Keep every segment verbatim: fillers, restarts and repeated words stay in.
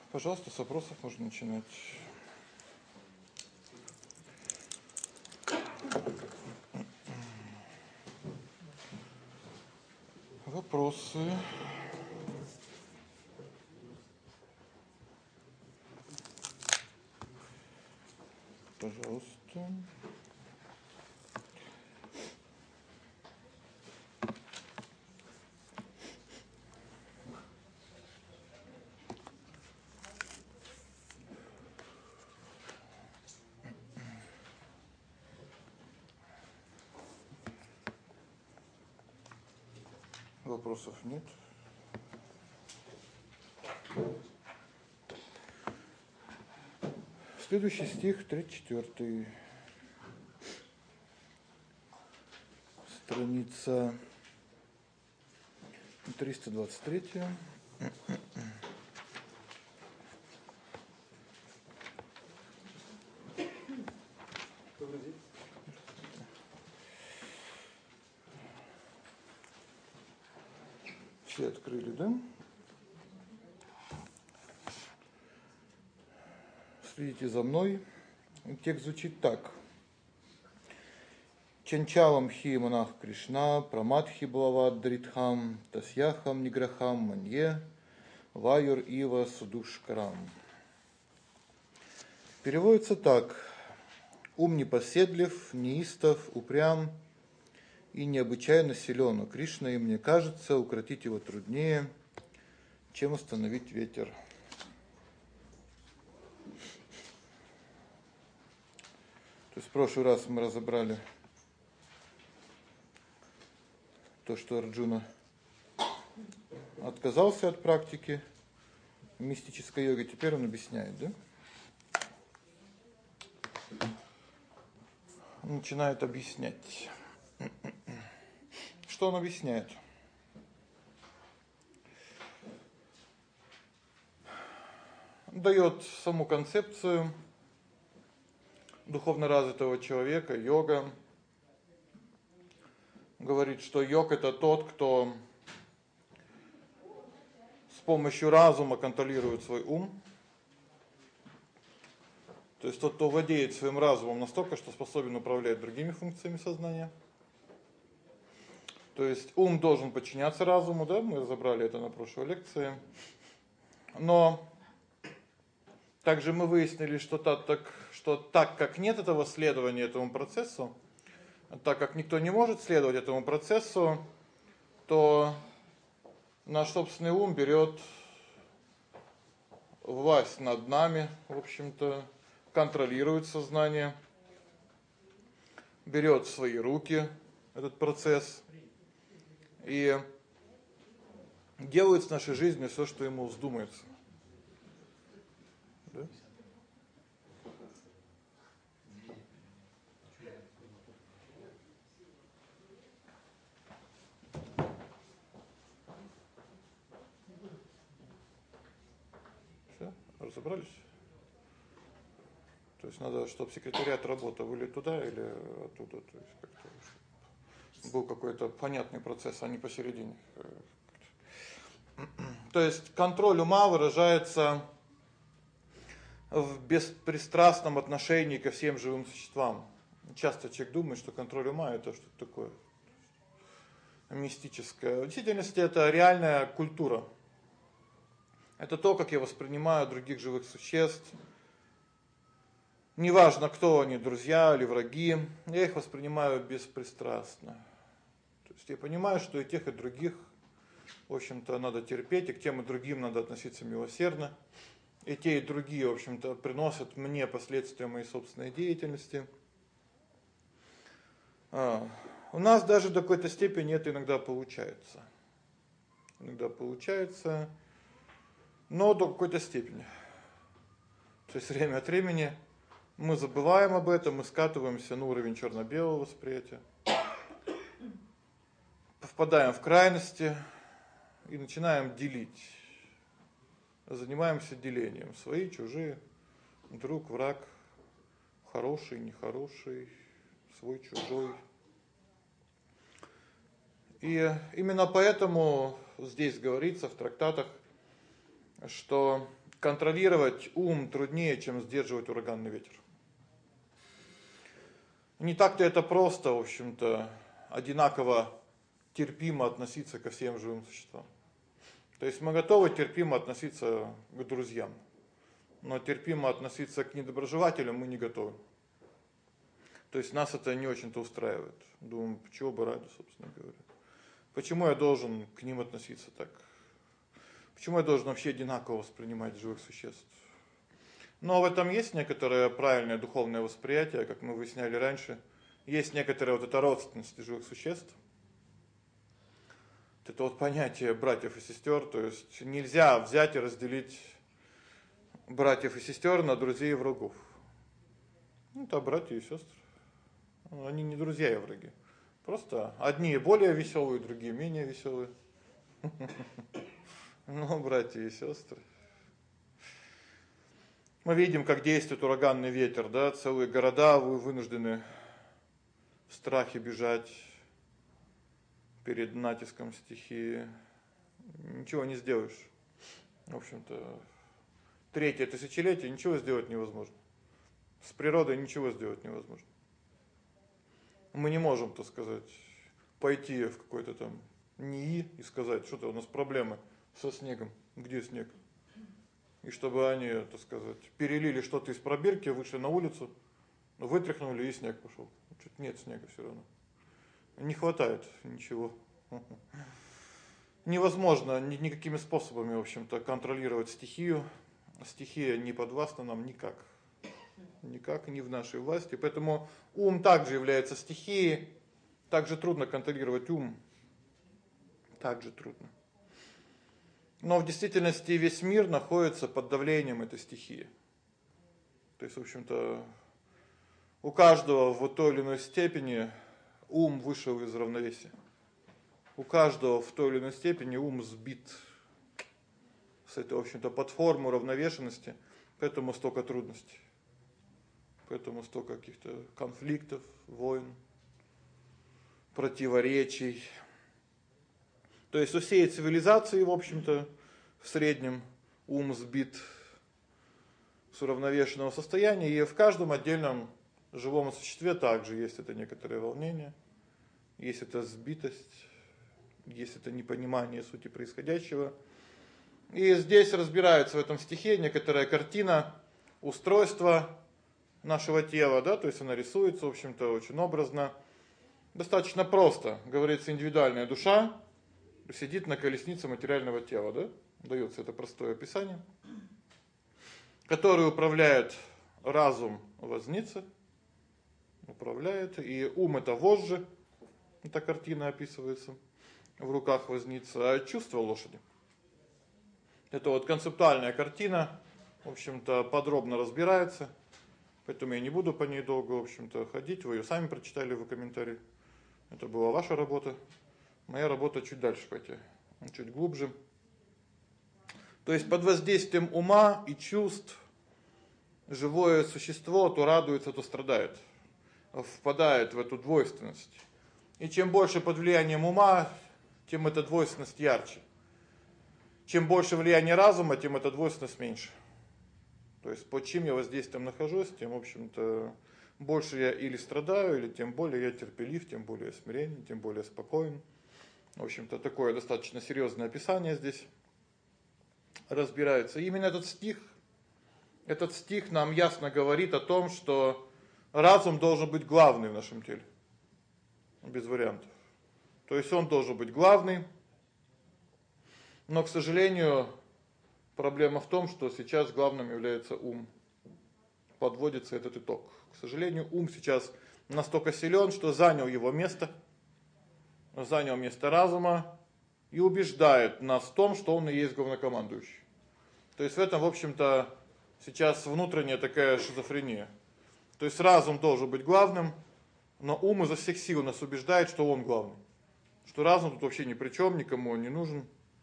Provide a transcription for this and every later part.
Пожалуйста, с вопросов можно начинать. Вопросы. Пожалуйста. Вопросов нет. Следующий стих, тридцать четвёртый. Страница триста двадцать третья. Добрый день. Все открыли, да? Следите за мной. Текст звучит так. Чанчалам хи монах Кришна, прамадхи блават дритхам, тасьяхам ниграхам манье, ваюр ива судушкарам. Переводится так. Ум непоседлив, неистов, упрям и необычайно силен у Кришны, и мне кажется, укротить его труднее, чем остановить ветер. То есть в прошлый раз мы разобрали то, что Арджуна отказался от практики мистической йоги, теперь он объясняет, да? Он начинает объяснять. Что он объясняет? Даёт саму концепцию духовно развитого человека, йога. Говорит, что йог это тот, кто с помощью разума контролирует свой ум. То есть тот, кто владеет своим разумом настолько, что способен управлять другими функциями сознания. То есть ум должен подчиняться разуму, да? Мы разобрали это на прошлой лекции. Но также мы выяснили, что так, так что так как нет этого следования этому процессу, так как никто не может следовать этому процессу, то наш собственный ум берёт власть над нами, в общем-то, контролирует сознание, берёт в свои руки этот процесс и делает с нашей жизнью всё, что ему вздумается. Да? Всё, разобрались? То есть надо, чтобы секретариат работал или туда, или оттуда, то есть как-то был какой-то понятный процесс, а не посередине. То есть контроль ума выражается в беспристрастном отношении ко всем живым существам. Часто человек думает, что контроль ума это что-то такое мистическое. В действительности это реальная культура. Это то, как я воспринимаю других живых существ. Неважно, кто они, друзья или враги, я их воспринимаю беспристрастно. То есть я понимаю, что и тех, и других, в общем-то, надо терпеть, и к тем и другим надо относиться милосердно. И те, и другие, в общем-то, приносят мне последствия моей собственной деятельности. А, у нас даже до какой-то степени это иногда получается. Иногда получается, но до какой-то степени. То есть время от времени мы забываем об этом, мы скатываемся на уровень чёрно-белого восприятия. Впадаем в крайности и начинаем делить. Занимаемся делением: свои, чужие, друг, враг, хороший, нехороший, свой, чужой. И именно поэтому здесь говорится в трактатах, что контролировать ум труднее, чем сдерживать ураганный ветер. Не так-то это просто, в общем-то, одинаково терпимо относиться ко всем живым существам. То есть мы готовы терпимо относиться к друзьям, но терпимо относиться к недоброжелателям мы не готовы. То есть нас это не очень-то устраивает. Думаю, чего бы ради, собственно говоря. Почему я должен к ним относиться так? Почему я должен вообще одинаково воспринимать живых существ? Но в этом есть некоторое правильное духовное восприятие, как мы выясняли раньше. Есть некоторая вот эта родственность живых существ. Это вот понятие братьев и сестер, то есть нельзя взять и разделить братьев и сестер на друзей и врагов. Ну, это братья и сестры. Они не друзья и враги. Просто одни более веселые, другие менее веселые. Ну, братья и сестры. Мы видим, как действует ураганный ветер, да, целые города вынуждены в страхе бежать перед натиском стихии. Ничего не сделаешь. В общем-то, третье тысячелетие ничего сделать невозможно. С природой ничего сделать невозможно. Мы не можем, так сказать, пойти в какой-то там НИИ и сказать: "Что-то у нас проблемы со снегом. Где снег?" И чтобы они, так сказать, перелили что-то из пробирки, вышли на улицу, вытряхнули, и снег пошёл. Чуть нет снега всё равно. Не хватает ничего. Невозможно никакими способами, в общем-то, контролировать стихию. Стихия не подвластна нам никак. Никак не в нашей власти. Поэтому ум также является стихией. Также трудно контролировать ум. Также трудно. Но в действительности весь мир находится под давлением этой стихии. То есть, в общем-то, у каждого в той или иной степени ум вышел из равновесия. У каждого в той или иной степени ум сбит с этой, в общем-то, платформы уравновешенности, поэтому столько трудностей. Поэтому столько каких-то конфликтов, войн, противоречий. То есть у всей цивилизации, в общем-то, в среднем ум сбит с уравновешенного состояния, и в каждом отдельном живом существе также есть это некоторое волнение, есть эта сбитость, есть это непонимание сути происходящего. И здесь разбирается в этом стихе некоторая картина устройства нашего тела, да, то есть она рисуется, в общем-то, очень образно. Достаточно просто. Говорится, индивидуальная душа сидит на колеснице материального тела, да? Даётся это простое описание, которое управляет разум возницы, управляет, и ум это вожжи. Эта картина описывается в руках возницы, а чувство лошади. Это вот концептуальная картина, в общем-то, подробно разбирается. Поэтому я не буду по ней долго, в общем-то, ходить. Вы её сами прочитали в комментарии. Это была ваша работа. Моя работа чуть дальше пойти, чуть глубже. То есть под воздействием ума и чувств живое существо то радуется, то страдает. Впадает в эту двойственность. И чем больше под влиянием ума, тем эта двойственность ярче. Чем больше влияния разума, тем эта двойственность меньше. То есть под чьим я воздействием нахожусь, тем, в общем-то, больше я или страдаю, или тем более я терпелив, тем более смиренен, тем более спокоен. В общем-то, такое достаточно серьёзное описание здесь разбирается. Именно этот стих, этот стих нам ясно говорит о том, что разум должен быть главный в нашем теле. Без вариантов. То есть он должен быть главный. Но, к сожалению, проблема в том, что сейчас главным является ум. Подводится этот итог. К сожалению, ум сейчас настолько силён, что занял его место, занял место разума и убеждает нас в том, что он и есть главнокомандующий. То есть в этом, в общем-то, сейчас внутренняя такая шизофрения. То есть разум должен быть главным, но ум изо всех сил нас убеждает, что он главный. Что разум тут вообще ни при чём, никому он не нужен.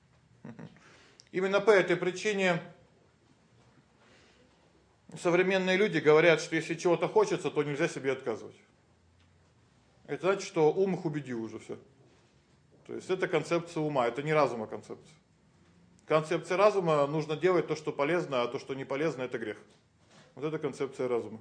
Именно по этой причине современные люди говорят, что если чего-то хочется, то нельзя себе отказывать. Это значит, что ум их убедил уже всё. То есть это концепция ума, это не разума концепция. Концепция разума: нужно делать то, что полезно, а то, что не полезно это грех. Вот это концепция разума.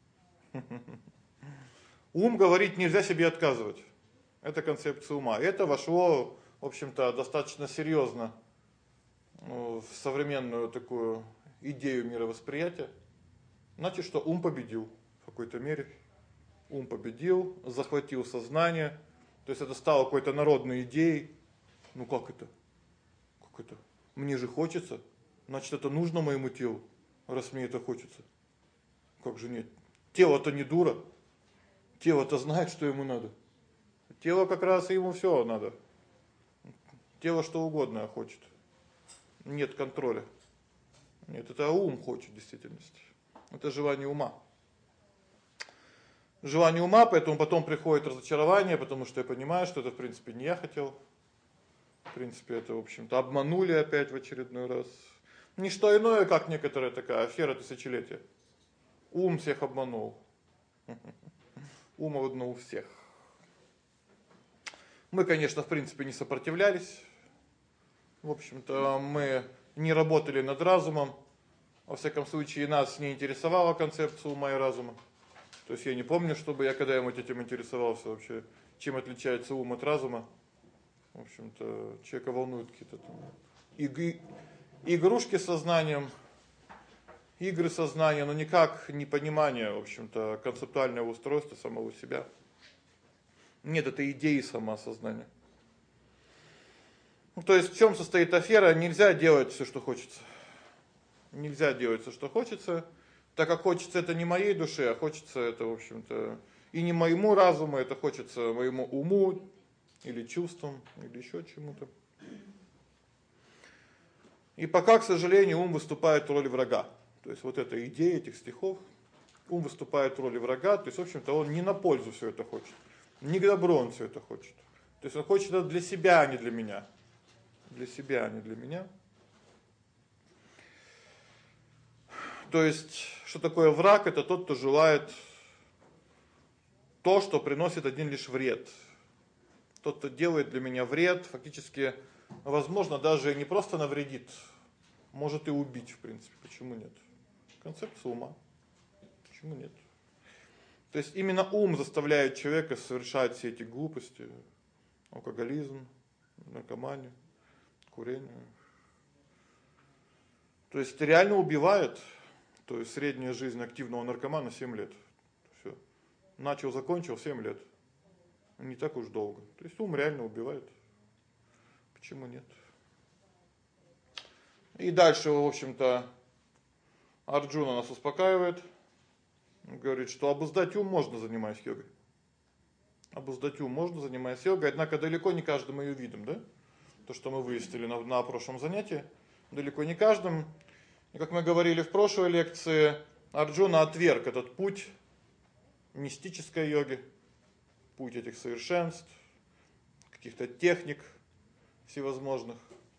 Ум говорит: нельзя себе отказывать. Это концепция ума. Это вошло, в общем-то, достаточно серьёзно в современную такую идею мировосприятия. Значит, что ум победил в какой-то мере. Ум победил, захватил сознание. То есть это стало какой-то народной идеей. Ну как это? Как это? Мне же хочется, значит, это нужно моему телу, раз мне это хочется. Как же нет? Тело-то не дура. Тело-то знает, что ему надо. Тело как раз и ему всё надо. Тело что угодно хочет. Нет контроля. Нет, это ум хочет в действительности. Это желание ума. Желание ума, поэтому потом приходит разочарование, потому что я понимаю, что это в принципе не я хотел. В принципе, это, в общем-то, обманули опять в очередной раз. Не что иное, как некоторая такая афера тысячелетия. Ум всех обманул. Ум обманул всех. Мы, конечно, в принципе не сопротивлялись. В общем-то, мы не работали над разумом. Во всяком случае, нас не интересовала концепция ума и разума. То есть я не помню, чтобы я когда-нибудь этим интересовался вообще, чем отличается ум от разума. В общем-то, человека волнуют какие-то там игры, игрушки с сознанием, игры сознания, но никак не понимание, в общем-то, концептуального устройства самого себя. Нет этой идеи самоосознания. Ну, то есть в чём состоит афера? Нельзя делать всё, что хочется. Нельзя делать всё, что хочется, так как хочется это не моей душе, а хочется это, в общем-то, и не моему разуму, это хочется моему уму или чувствам, или ещё чему-то. И пока, к сожалению, ум выступает в роли врага. То есть вот эта идея этих стихов, ум выступает в роли врага, то есть, в общем-то, он не на пользу всё это хочет. Не к добру он всё это хочет. То есть он хочет это для себя, а не для меня. Для себя, а не для меня. То есть, что такое враг? Это тот, кто желает то, что приносит один лишь вред. Тот, кто делает для меня вред, фактически, возможно, даже не просто навредит, может и убить, в принципе. Почему нет? Концепция ума. Почему нет? То есть именно ум заставляет человека совершать все эти глупости: алкоголизм, наркоманию, курение. То есть реально убивает. То есть средняя жизнь активного наркомана семь лет. Всё. Начал, закончил семь лет. Не так уж долго. То есть ум реально убивает. Почему нет? И дальше, в общем-то, Арджуна нас успокаивает. Он говорит, что обуздать ум можно, занимаясь йогой. Обуздать ум можно, занимаясь йогой, однако далеко не каждым её видом, да? То, что мы выяснили на на прошлом занятии, далеко не каждым. И как мы говорили в прошлой лекции, Арджуна отверг этот путь мистической йоги, путь этих совершенств, каких-то техник всевозможных.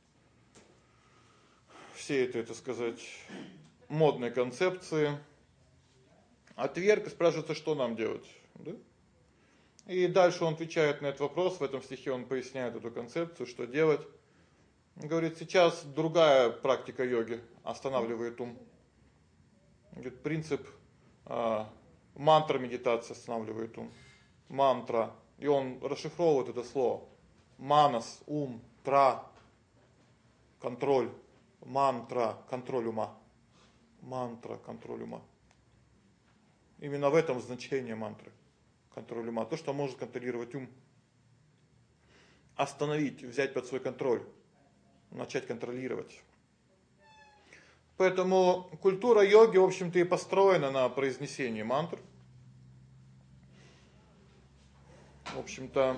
Все это, это сказать, модные концепции. Отверг и спрашивается, что нам делать, да? И дальше он отвечает на этот вопрос, в этом стихе он поясняет эту концепцию, что делать. Он говорит: "Сейчас другая практика йоги останавливает ум". Говорит, принцип э мантра медитации останавливает ум. Мантра. И он расшифровывает это слово. Манас, ум, тра контроль, мантра, контроль ума. Мантра, контроль ума. Именно в этом значение мантры. Контроль ума, то, что может контролировать ум. Остановить, взять под свой контроль, начать контролировать. Поэтому культура йоги, в общем-то, и построена на произнесении мантр. В общем-то,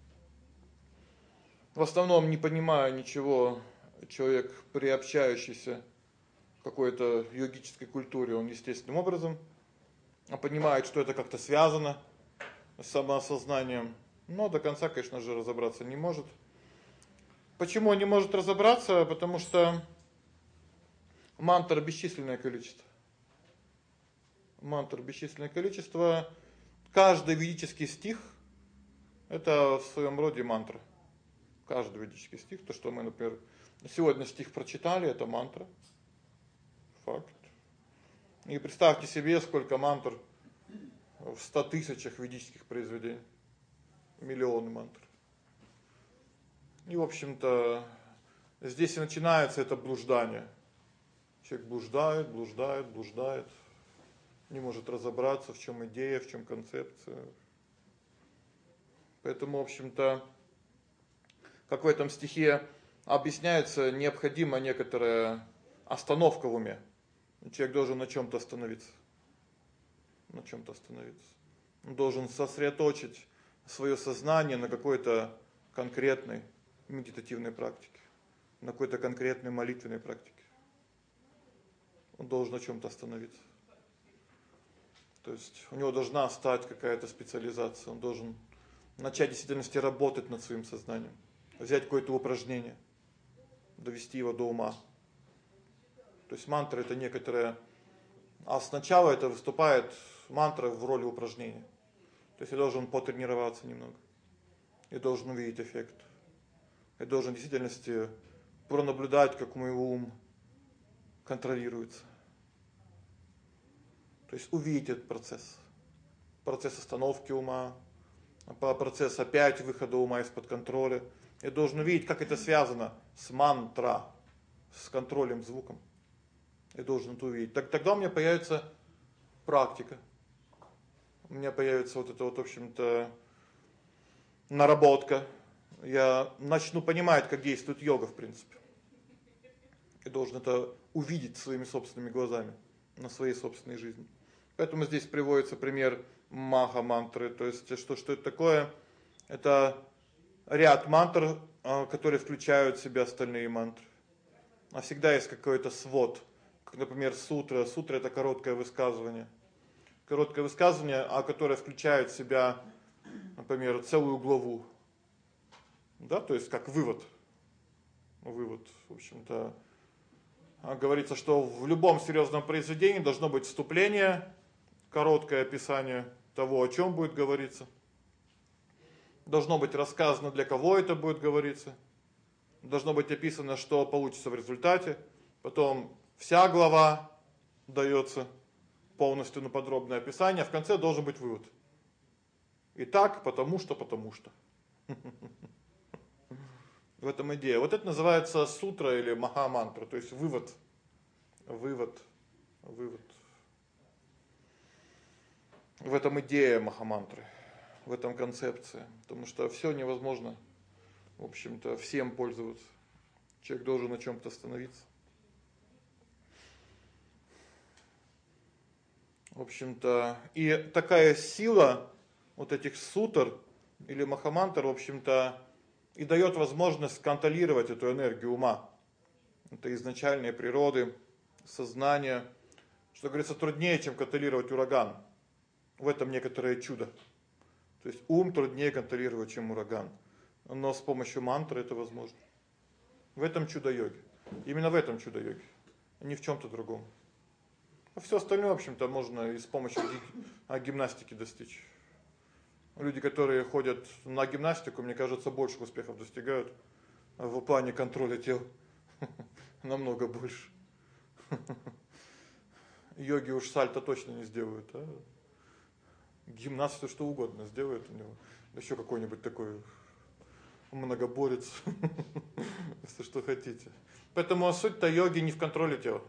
в основном, не понимая ничего, человек, приобщающийся к какой-то йогической культуре, он естественным образом понимает, что это как-то связано с самоосознанием, но до конца, конечно же, разобраться не может. Почему он не может разобраться? Потому что мантр бесчисленное количество. Мантр бесчисленное количество. Каждый ведический стих это в своём роде мантра. Каждый ведический стих, то, что мы, например, Сегодня стих прочитали, это мантра. Факт. И представьте себе, сколько мантр в ста тысячах ведических произведений. Миллионы мантр. И, в общем-то, здесь и начинается это блуждание. Человек блуждает, блуждает, блуждает, не может разобраться, в чём идея, в чём концепция. Поэтому, в общем-то, как в этом стихе объясняется, необходима некоторая остановка в уме. Человек должен на чём-то остановиться. На чём-то остановиться. Он должен сосредоточить своё сознание на какой-то конкретной медитативной практике, на какой-то конкретной молитвенной практике. Он должен на чём-то остановиться. То есть у него должна стать какая-то специализация, он должен начать в действительности работать над своим сознанием, взять какое-то упражнение, довести его до ума. То есть мантра это некоторая, а сначала это выступает мантра в роли упражнения. То есть я должен потренироваться немного. Я должен увидеть эффект. Я должен в действительности пронаблюдать, как мой ум контролируется. То есть увидеть этот процесс. Процесс остановки ума, процесс опять выхода ума из-под контроля. Я должен увидеть, как это связано с мантра, с контролем звуком. Я должен это увидеть. Так тогда у меня появится практика. У меня появится вот это вот, в общем-то, наработка. Я начну понимать, как действует йога, в принципе. Я должен это увидеть своими собственными глазами на своей собственной жизни. Поэтому здесь приводится пример маха-мантры, то есть что что это такое? Это ряд мантр, которые включают в себя остальные мантры. А всегда есть какой-то свод, как, например, сутра. Сутра это короткое высказывание. Короткое высказывание, а которое включает в себя, например, целую главу. Да, то есть как вывод. Вывод, в общем-то, говорится, что в любом серьёзном произведении должно быть вступление, короткое описание того, о чём будет говориться. Должно быть рассказано, для кого это будет говориться. Должно быть описано, что получится в результате. Потом вся глава даётся полностью на подробное описание, а в конце должен быть вывод. Итак, потому что, потому что. В этом идея. Вот это называется сутра или маха-мантра, то есть вывод. Вывод. Вывод. В этом идея маха-мантры. В этом концепция, потому что всё невозможно, в общем-то, всем пользоваться. Человек должен на чём-то остановиться. В общем-то, и такая сила вот этих сутр или маха-мантр, в общем-то, и даёт возможность контролировать эту энергию ума. Это изначальной природы, сознания, что говорится, труднее, чем контролировать ураган. В этом некоторое чудо. То есть ум труднее контролировать, чем ураган. Но с помощью мантры это возможно. В этом чудо йоги. Именно в этом чудо йоги, а не в чём-то другом. А всё остальное, в общем-то, можно и с помощью гимнастики достичь. Люди, которые ходят на гимнастику, мне кажется, больше успехов достигают в плане контроля тела. Намного больше. Йоги уж сальто точно не сделают, а гимнаст всё что угодно сделает у него. Ещё какой-нибудь такой многоборец. Если что хотите. Поэтому суть-то йоги не в контроле тела.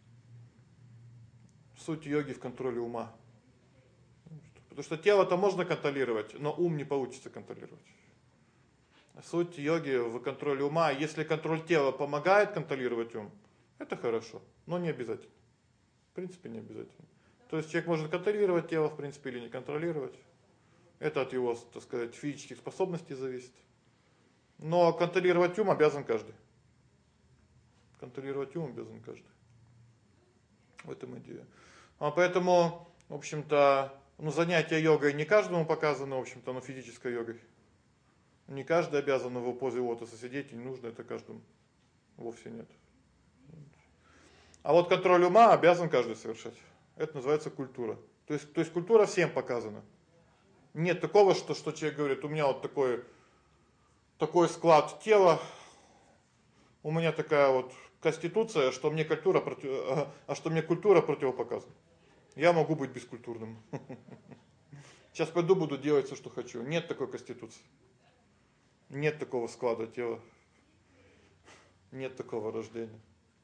Суть йоги в контроле ума. Потому что тело-то можно контролировать, но ум не получится контролировать. Суть йоги в контроле ума. Если контроль тела помогает контролировать ум, это хорошо, но не обязательно. В принципе, не обязательно. То есть человек может контролировать тело, в принципе, или не контролировать. Это от его, так сказать, физических способностей зависит. Но контролировать ум обязан каждый. Контролировать ум обязан каждый. В этом идея. А поэтому, в общем-то, ну занятия йогой не каждому показано, в общем-то, но физической йогой. Не каждый обязан в позе лотоса сидеть, и не нужно это каждому. Вовсе нет. А вот контроль ума обязан каждый совершать. Это называется культура. То есть то есть культура всем показана. Нет такого, что что человек говорит: "У меня вот такой такой склад тела, У меня такая вот конституция, что мне культура против... а что мне культура противопоказана. Я могу быть бескультурным. Сейчас пойду буду делать всё, что хочу. Нет такой конституции. Нет такого склада тела. Нет такого рождения.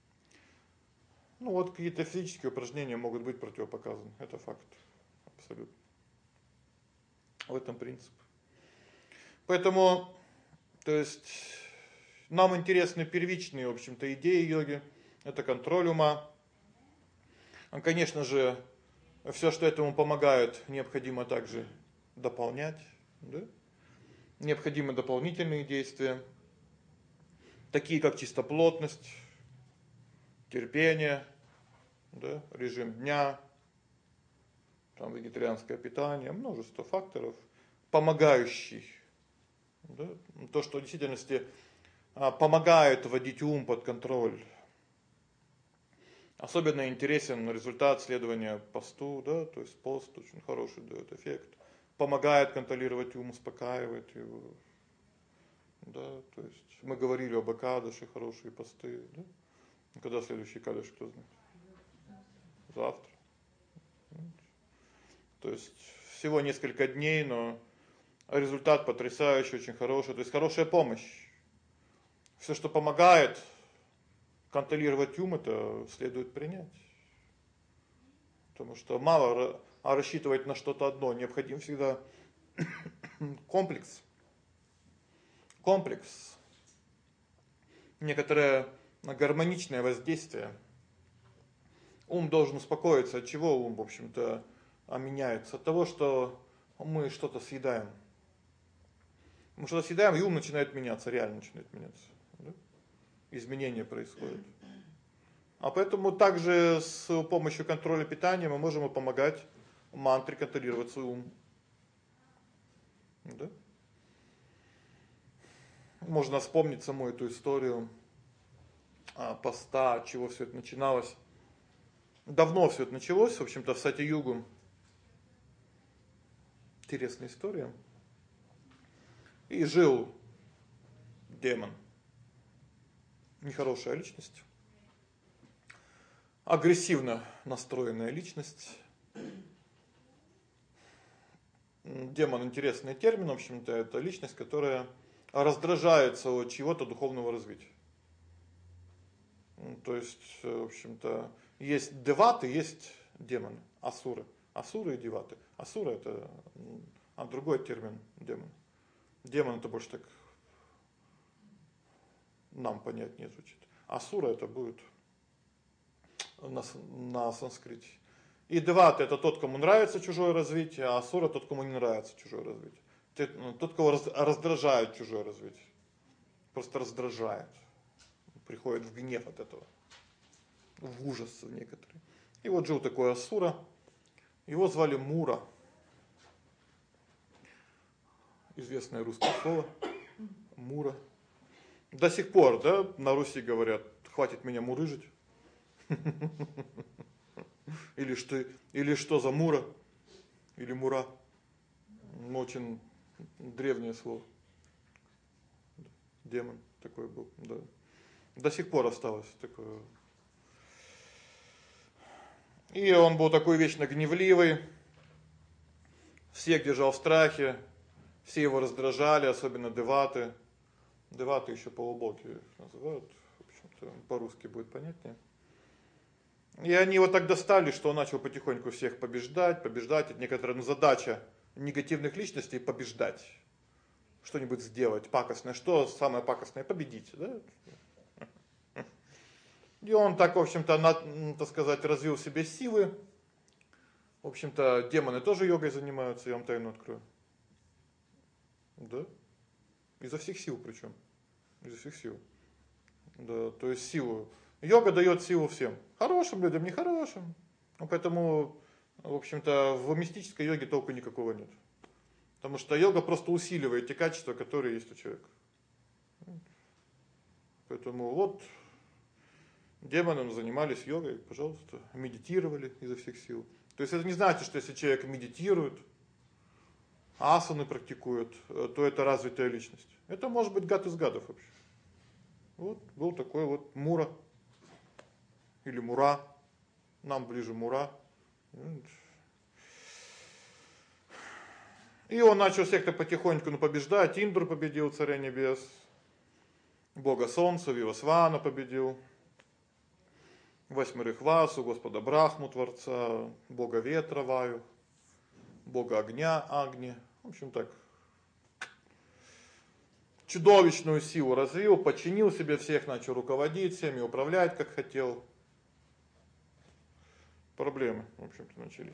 Ну вот какие-то физические упражнения могут быть противопоказаны. Это факт. Абсолютно. В этом принцип. Поэтому, то есть нам интересны первичные, в общем-то, идеи йоги. Это контроль ума. А, конечно же, всё, что этому помогает, необходимо также дополнять, да? Необходимы дополнительные действия, такие как чистоплотность, терпение, да, режим дня, там вегетарианское питание, множество факторов, помогающих, да, то, что в действительности помогает вводить ум под контроль. Особенно интересен результат следования посту, да, то есть пост очень хороший даёт эффект, помогает контролировать ум, успокаивает его. Да, то есть мы говорили об экадаши, хорошие посты, да? Когда следующий экадаш, кто знает? Завтра. То есть всего несколько дней, но результат потрясающий, очень хороший, то есть хорошая помощь. Всё, что помогает контролировать ум, это следует принять. Потому что мало а рассчитывать на что-то одно, необходим всегда комплекс. Комплекс. Некоторое гармоничное воздействие. Ум должен успокоиться. От чего ум, в общем-то, меняется? От того, что мы что-то съедаем. Мы что-то съедаем, и ум начинает меняться, реально начинает меняться, да? Изменения происходят. А поэтому также с помощью контроля питания мы можем и помогать мантре контролировать свой ум. Да? Можно вспомнить саму эту историю а поста, от чего всё это начиналось. Давно всё это началось, в общем-то, в Сати-югу. Интересная история. И жил демон. Нехорошая личность. Агрессивно настроенная личность. Демон интересный термин, в общем-то, это личность, которая раздражается от чего-то духовного развития. То есть, в общем-то, есть деваты, есть демоны, асуры. Асуры и деваты. Асура это а другой термин демон. Демон это больше так нам понятнее звучит. Асура это будет на на санскрите. И девата это тот, кому нравится чужое развитие, а асура тот, кому не нравится чужое развитие. Тот, кого раздражает чужое развитие. Просто раздражает. Приходит в гнев от этого. В ужас некоторые. И вот жил такой асура. Его звали Мура. Известное русское слово Мура. До сих пор, да, на Руси говорят: "Хватит меня мурыжить". Или что, или что за Мура? Или Мура? Очень древнее слово. Демон такой был, да. До сих пор осталось такое. И он был такой вечно гневливый. Всех держал в страхе. Все его раздражали, особенно деваты. Деваты ещё полубоги называют, в общем-то, по-русски будет понятнее. И они его так достали, что он начал потихоньку всех побеждать, побеждать. Это некоторая ну, задача негативных личностей побеждать. Что-нибудь сделать пакостное. Что самое пакостное? Победить, да? И он так, в общем-то, так сказать, развил в себе силы. В общем-то, демоны тоже йогой занимаются, я вам тайну открою. Да? Изо всех сил причём. Изо всех сил. Да, то есть силу. Йога даёт силу всем. Хорошим людям, нехорошим. Ну поэтому, в общем-то, в мистической йоге толку никакого нет. Потому что йога просто усиливает те качества, которые есть у человека. Поэтому вот демоны занимались йогой, пожалуйста, медитировали изо всех сил. То есть это не значит, что если человек медитирует, асаны практикует, то это развитая личность. Это может быть гад из гадов вообще. Вот был такой вот Мура или Мура. Нам ближе Мура. И он начал всех-то потихоньку ну, побеждать. Индру победил, царя небес. Бога солнца, Вивасвана победил. Восьмерых Васу, Господа Брахму, Творца, Бога ветра Ваю, Бога огня Агни. В общем так, чудовищную силу развил, подчинил себе всех, начал руководить всеми, управлять как хотел. Проблемы, в общем-то, начались.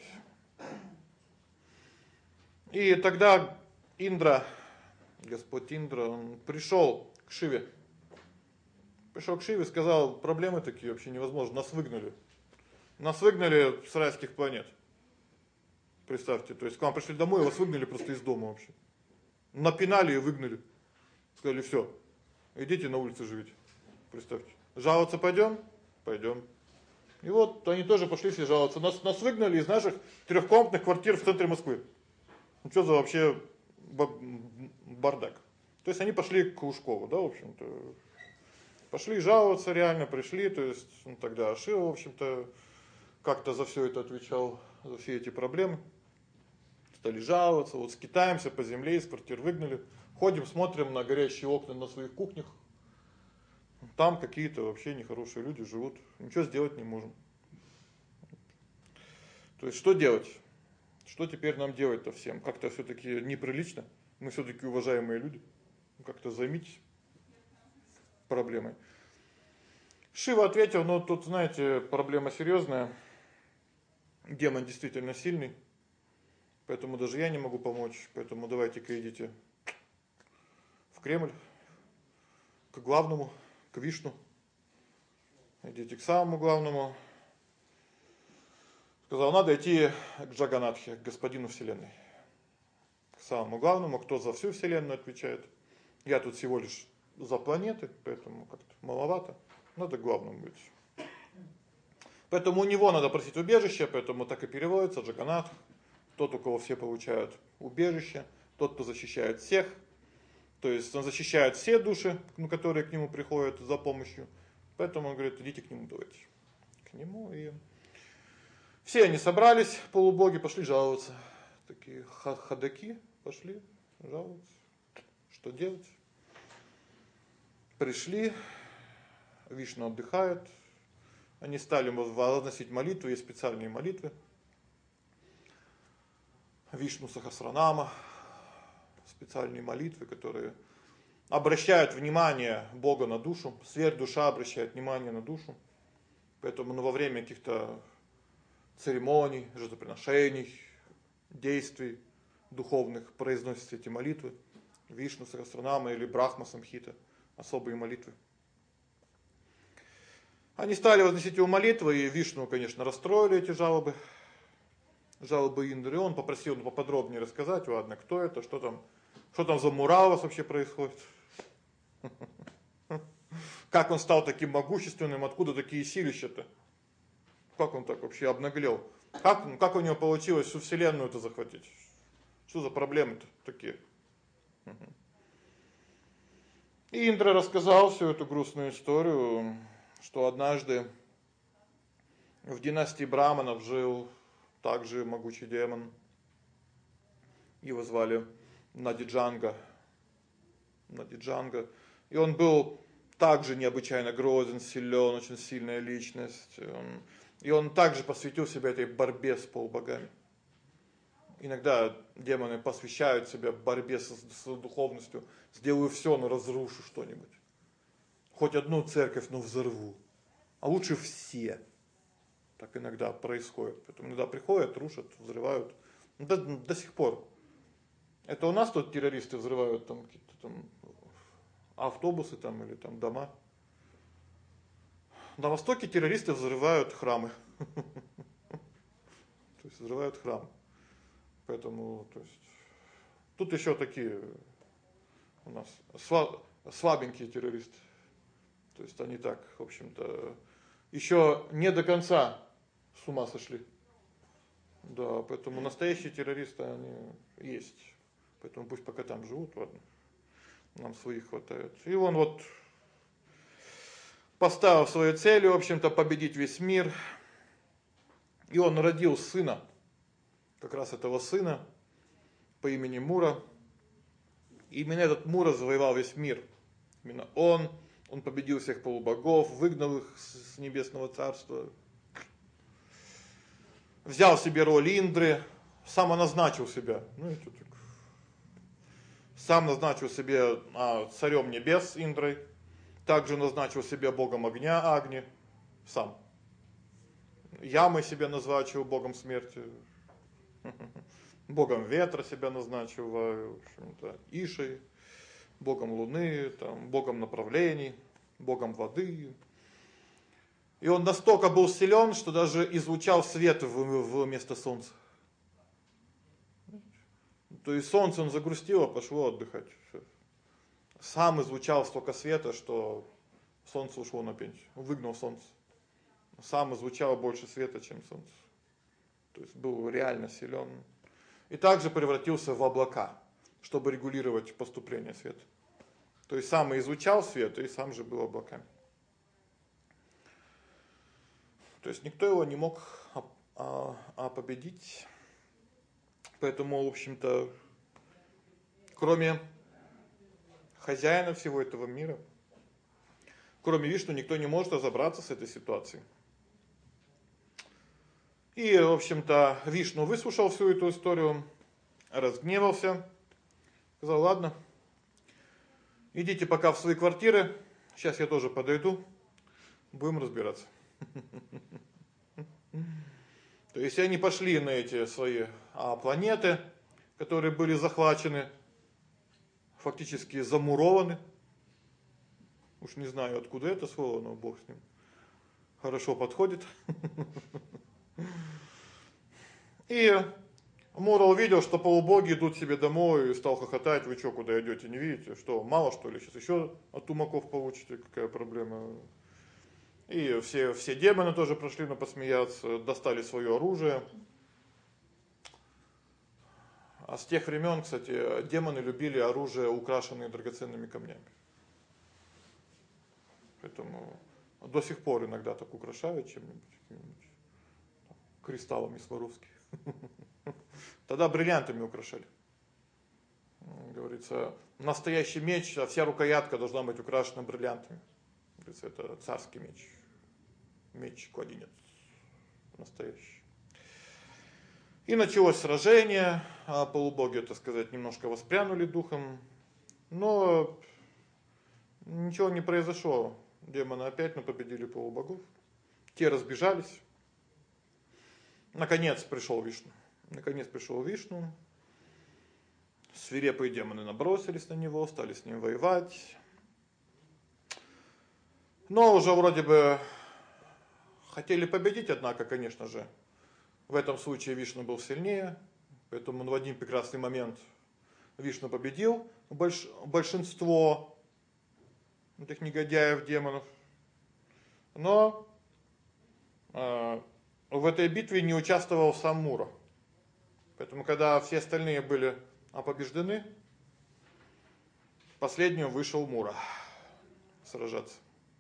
И тогда Индра, Господь Индра, он пришёл к Шиве. Пришёл к Шиве, сказал: "Проблемы такие вообще невозможно, нас выгнали. Нас выгнали с райских планет". Представьте, то есть к вам пришли домой, и вас выгнали просто из дома вообще. Напинали и выгнали. Сказали: "Всё. Идите на улице живите". Представьте. Жаловаться пойдём? Пойдём. И вот они тоже пошли все жаловаться. Нас нас выгнали из наших трёхкомнатных квартир в центре Москвы. Ну что за вообще бардак? То есть они пошли к Лужкову, да, в общем-то. Пошли жаловаться, реально пришли, то есть, ну тогда Шива, в общем-то, как-то за всё это отвечал, за все эти проблемы. Стали жаловаться, вот скитаемся по земле, из квартир выгнали. Ходим, смотрим на горящие окна на своих кухнях. Там какие-то вообще нехорошие люди живут. Ничего сделать не можем. То есть что делать? Что теперь нам делать-то всем? Как-то всё-таки неприлично. Мы всё-таки уважаемые люди. Как-то займитесь проблемой. Шива ответил: "Ну тут, знаете, проблема серьёзная. Демон действительно сильный. Поэтому даже я не могу помочь. Поэтому давайте-ка идите в Кремль к главному, к Вишну. Идите к самому главному". Сказал: "Надо идти к Джаганатхе, к господину вселенной. К самому главному, кто за всю вселенную отвечает. Я тут всего лишь за планеты, поэтому как-то маловато. Надо к главному быть". Поэтому у него надо просить убежище, поэтому так и переводится Джаганатх. Тот, у кого все получают убежище, тот, кто защищает всех. То есть он защищает все души, ну, которые к нему приходят за помощью. Поэтому он говорит: "Идите к нему, давайте". К нему и все они собрались, полубоги, пошли жаловаться. Такие ходаки пошли жаловаться. Что делать? Пришли, Вишну отдыхает. Они стали возносить молитвы, есть специальные молитвы. Вишну Сахасранама, специальные молитвы, которые обращают внимание Бога на душу, сверхдуша обращает внимание на душу. Поэтому ну, во время каких-то церемоний, жертвоприношений, действий духовных произносятся эти молитвы. Вишну Сахасранама или Брахма Самхита, особые молитвы. Они стали возносить его молитвы, и Вишну, конечно, расстроили эти жалобы. Жалобы Индры. Он попросил ну, поподробнее рассказать: "Ладно, кто это, что там, что там за Мура у вас вообще происходит? Как он стал таким могущественным, откуда такие силища-то? Как он так вообще обнаглел? Как как у него получилось всю вселенную-то захватить? Что за проблемы-то такие?" И Индра рассказал всю эту грустную историю, что однажды в династии браманов жил также могучий демон. Его звали Надиджанга. Надиджанга. И он был также необычайно грозен, силён, очень сильная личность. Он и он также посвятил себя этой борьбе с полубогами. Иногда демоны посвящают себя борьбе с, с духовностью. Сделаю всё, но разрушу что-нибудь. Хоть одну церковь, но взорву. А лучше все. Так иногда происходит. Поэтому иногда приходят, рушат, взрывают. До до сих пор. Это у нас тут террористы взрывают там какие-то там автобусы там или там дома. На востоке террористы взрывают храмы. То есть взрывают храм. Поэтому, то есть тут ещё такие у нас слабенькие террористы. То есть они так, в общем-то, ещё не до конца с ума сошли. Да, поэтому настоящие террористы они есть. Поэтому пусть пока там живут, ладно. Нам своих хватает. И он вот поставил своей целью, в общем-то, победить весь мир. И он родил сына. Как раз этого сына по имени Мура. И именно этот Мура завоевал весь мир. Именно он, он победил всех полубогов, выгнал их с небесного царства. Взял себе роль Индры, самоназначил себя. Ну это так. Сам назначил себя а, царем небес Индрой, также назначил себя богом огня Агни сам. Ямой себя назначил богом смерти. Богом ветра себя назначил, в общем-то, Ишей, богом луны, там, богом направлений, богом воды. И он настолько был силен, что даже излучал свет вместо солнца. То есть солнце он загрустило, пошло отдыхать. Сам излучал столько света, что солнце ушло на пенсию. Выгнал солнце. Сам излучал больше света, чем солнце. То есть был реально силен. И также превратился в облака, чтобы регулировать поступление света. То есть сам и излучал свет, и сам же был облаками. То есть никто его не мог а, а, а победить. Поэтому, в общем-то, кроме хозяина всего этого мира, кроме Вишну, никто не может разобраться с этой ситуацией. И, в общем-то, Вишну выслушал всю эту историю, разгневался, сказал: "Ладно, идите пока в свои квартиры, сейчас я тоже подойду, будем разбираться". То есть они пошли на эти свои а, планеты, которые были захвачены, фактически замурованы. Уж не знаю, откуда это слово, но бог с ним. Хорошо подходит. И Мура увидел, что полубоги идут себе домой, и стал хохотать: "Вы что, куда идёте, не видите? Что, мало что ли? Сейчас ещё от тумаков получите, какая проблема?" И все все демоны тоже прошли на посмеяться, достали своё оружие. А с тех времён, кстати, демоны любили оружие, украшенное драгоценными камнями. Поэтому до сих пор иногда так украшают чем-нибудь, какими-нибудь кристаллами Сваровски. Тогда бриллиантами украшали. Говорится, настоящий меч, а вся рукоятка должна быть украшена бриллиантами. Говорится, это царский меч. Меч-кладенец настоящий. И началось сражение, а полубоги, так сказать, немножко воспрянули духом. Но ничего не произошло. Демоны опять победили полубогов. Те разбежались. Наконец пришёл Вишну. Наконец пришёл Вишну. Свирепые демоны набросились на него, стали с ним воевать. Но уже вроде бы хотели победить, однако, конечно же, в этом случае Вишну был сильнее, поэтому в один прекрасный момент Вишну победил больш большинство этих негодяев, демонов. Но э в этой битве не участвовал сам Мура. Поэтому когда все остальные были побеждены, последним вышел Мура сражаться.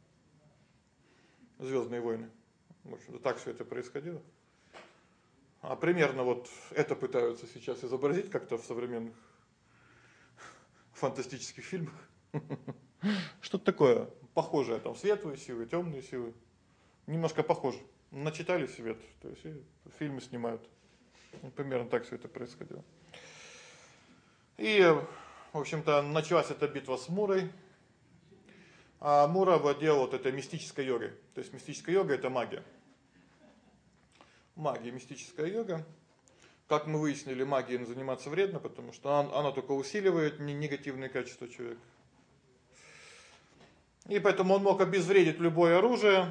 Звёздные войны. В общем-то так всё это происходило. А примерно вот это пытаются сейчас изобразить как-то в современных фантастических фильмах. Что-то такое похожее, там светлые силы, тёмные силы. Немножко похоже. Начитали свет, то есть и фильмы снимают. Ну, примерно так всё это происходило. И, в общем-то, началась эта битва с Мурой. А Мура владел вот этой мистической йогой. То есть мистическая йога это магия. Магия, мистическая йога. Как мы выяснили, магией заниматься вредно, потому что она, она только усиливает негативные качества человека. И поэтому он мог обезвредить любое оружие.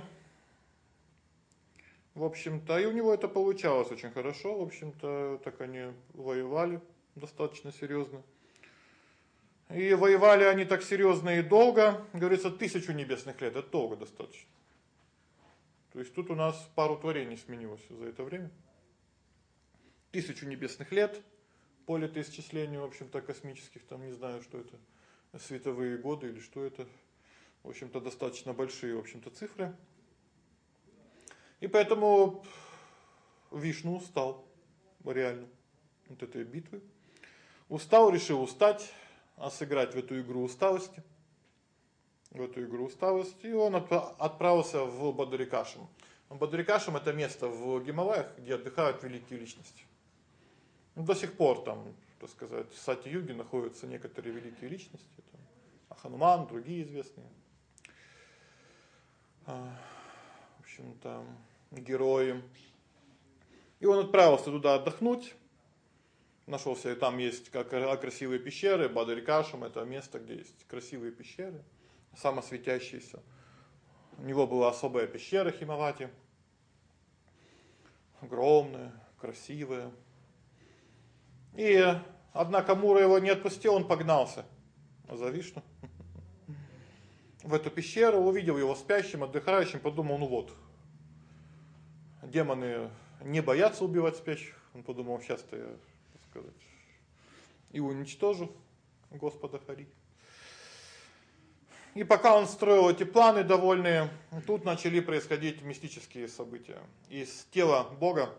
В общем-то, и у него это получалось очень хорошо. В общем-то, так они воевали достаточно серьёзно. И воевали они так серьёзно и долго, говорится, тысячу небесных лет. Это долго достаточно. То есть тут у нас пару творений сменилось за это время. Тысячу небесных лет по летоисчислению, в общем-то, космических, там не знаю, что это, световые годы или что это. в общем-то, достаточно большие, в общем-то, цифры. И поэтому Вишну устал реально от этой битвы. Устал, решил устать, а сыграть в эту игру усталости. В эту игру усталости, и он отправился в Бадарикашрам. Бадарикашрам это место в Гималаях, где отдыхают великие личности. До сих пор там, так сказать, в Сати-юге находятся некоторые великие личности, там Хануман, другие известные. В общем, там герои. И он отправился туда отдохнуть. Нашелся, и там есть как красивые пещеры, Бадарикашрам это место, где есть красивые пещеры, самосветящиеся. У него была особая пещера Химавати. Огромная, красивая. И однако Мура его не отпустил, он погнался за Вишну. В эту пещеру, увидел его спящим, отдыхающим, подумал: "Ну вот. Демоны не боятся убивать спящих". Он подумал: "Сейчас-то я, так сказать, и уничтожу Господа Хари". И пока он строил эти планы довольные, тут начали происходить мистические события. Из тела Бога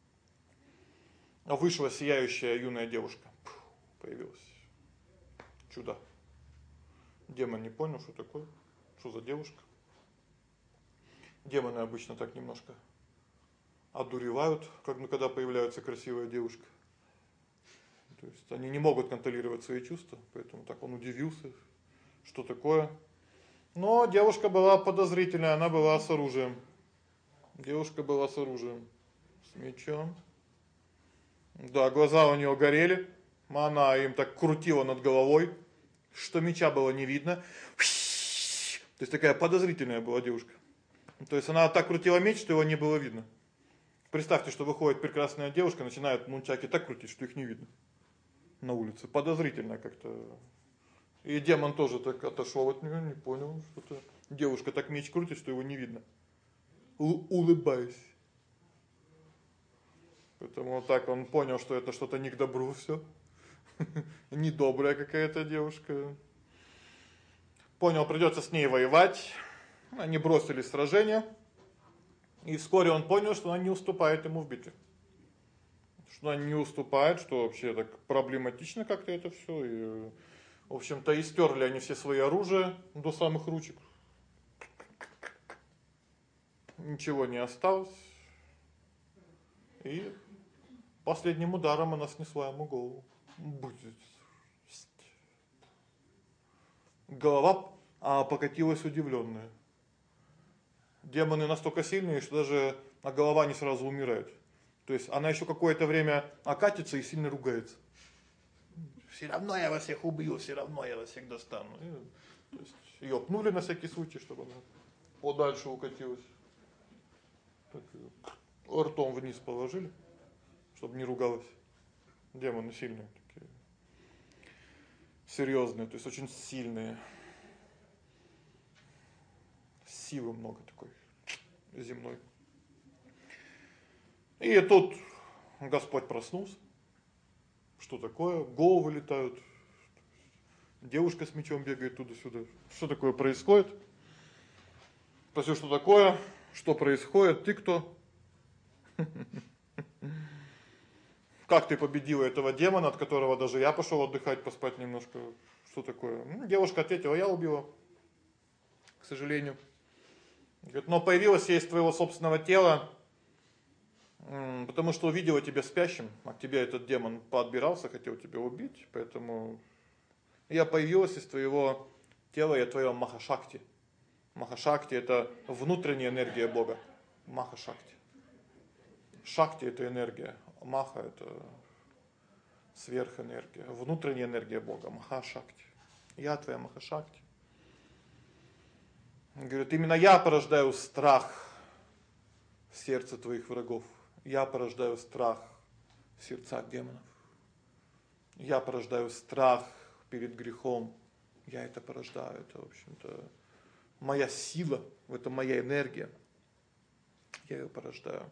вышла сияющая юная девушка. Появилась. Чудо. Демон не понял, что такое, что за девушка. Демоны обычно так немножко одуревают, когда появляется красивая девушка. То есть они не могут контролировать свои чувства, поэтому так он удивился, что такое. Но девушка была подозрительная, она была с оружием. Девушка была с оружием, с мечом. Да, глаза у неё горели, она им так крутила над головой, что меча было не видно. То есть такая подозрительная была девушка. То есть она так крутила меч, что его не было видно. Представьте, что выходит прекрасная девушка, начинает нунчаки так крутить, что их не видно на улице. Подозрительно как-то. И демон тоже так отошёл от неё, не понял, что-то девушка так меч крутит, что его не видно. У- улыбаясь. Поэтому вот так он понял, что это что-то не к добру всё. Недобрая какая-то девушка. Понял, придётся с ней воевать. Они бросили сражение. И вскоре он понял, что она не уступает ему в битве. Что она не уступает, что вообще так проблематично как-то это всё, и в общем-то истёрли они все свои оружия до самых ручек. Ничего не осталось. И последним ударом она снесла ему голову. Будет. Голова а покатилась удивлённая. Демоны настолько сильные, что даже а голова не сразу умирает. То есть она ещё какое-то время окатится и сильно ругается. Всё равно я вас всех убью, всё равно я вас всех достану. И, то есть её пнули на всякий случай, чтобы она подальше укатилась. Так её ртом вниз положили, чтобы не ругалась. Демоны сильные такие. Серьёзные, то есть очень сильные. Силы много такой земной. И тут Господь проснулся. Что такое? Головы летают. Девушка с мечом бегает туда-сюда. Что такое происходит? Спросил: "Что такое? Что происходит? Ты кто?" "Как ты победила этого демона, от которого даже я пошёл отдыхать, поспать немножко? Что такое?" Ну, девушка ответила: "Я убила. К сожалению". Говорит: "Но появилась я из твоего собственного тела, потому что увидела тебя спящим, а к тебе этот демон подбирался, хотел тебя убить, поэтому я появилась из твоего тела, я твоё Махашакти". Махашакти это внутренняя энергия Бога. Махашакти. Шакти это энергия, маха это сверхэнергия, внутренняя энергия Бога, Махашакти. Я твоя Махашакти. Он говорит: "Именно я порождаю страх в сердце твоих врагов. Я порождаю страх в сердцах демонов. Я порождаю страх перед грехом. Я это порождаю, это, в общем-то, моя сила, это моя энергия. Я её порождаю".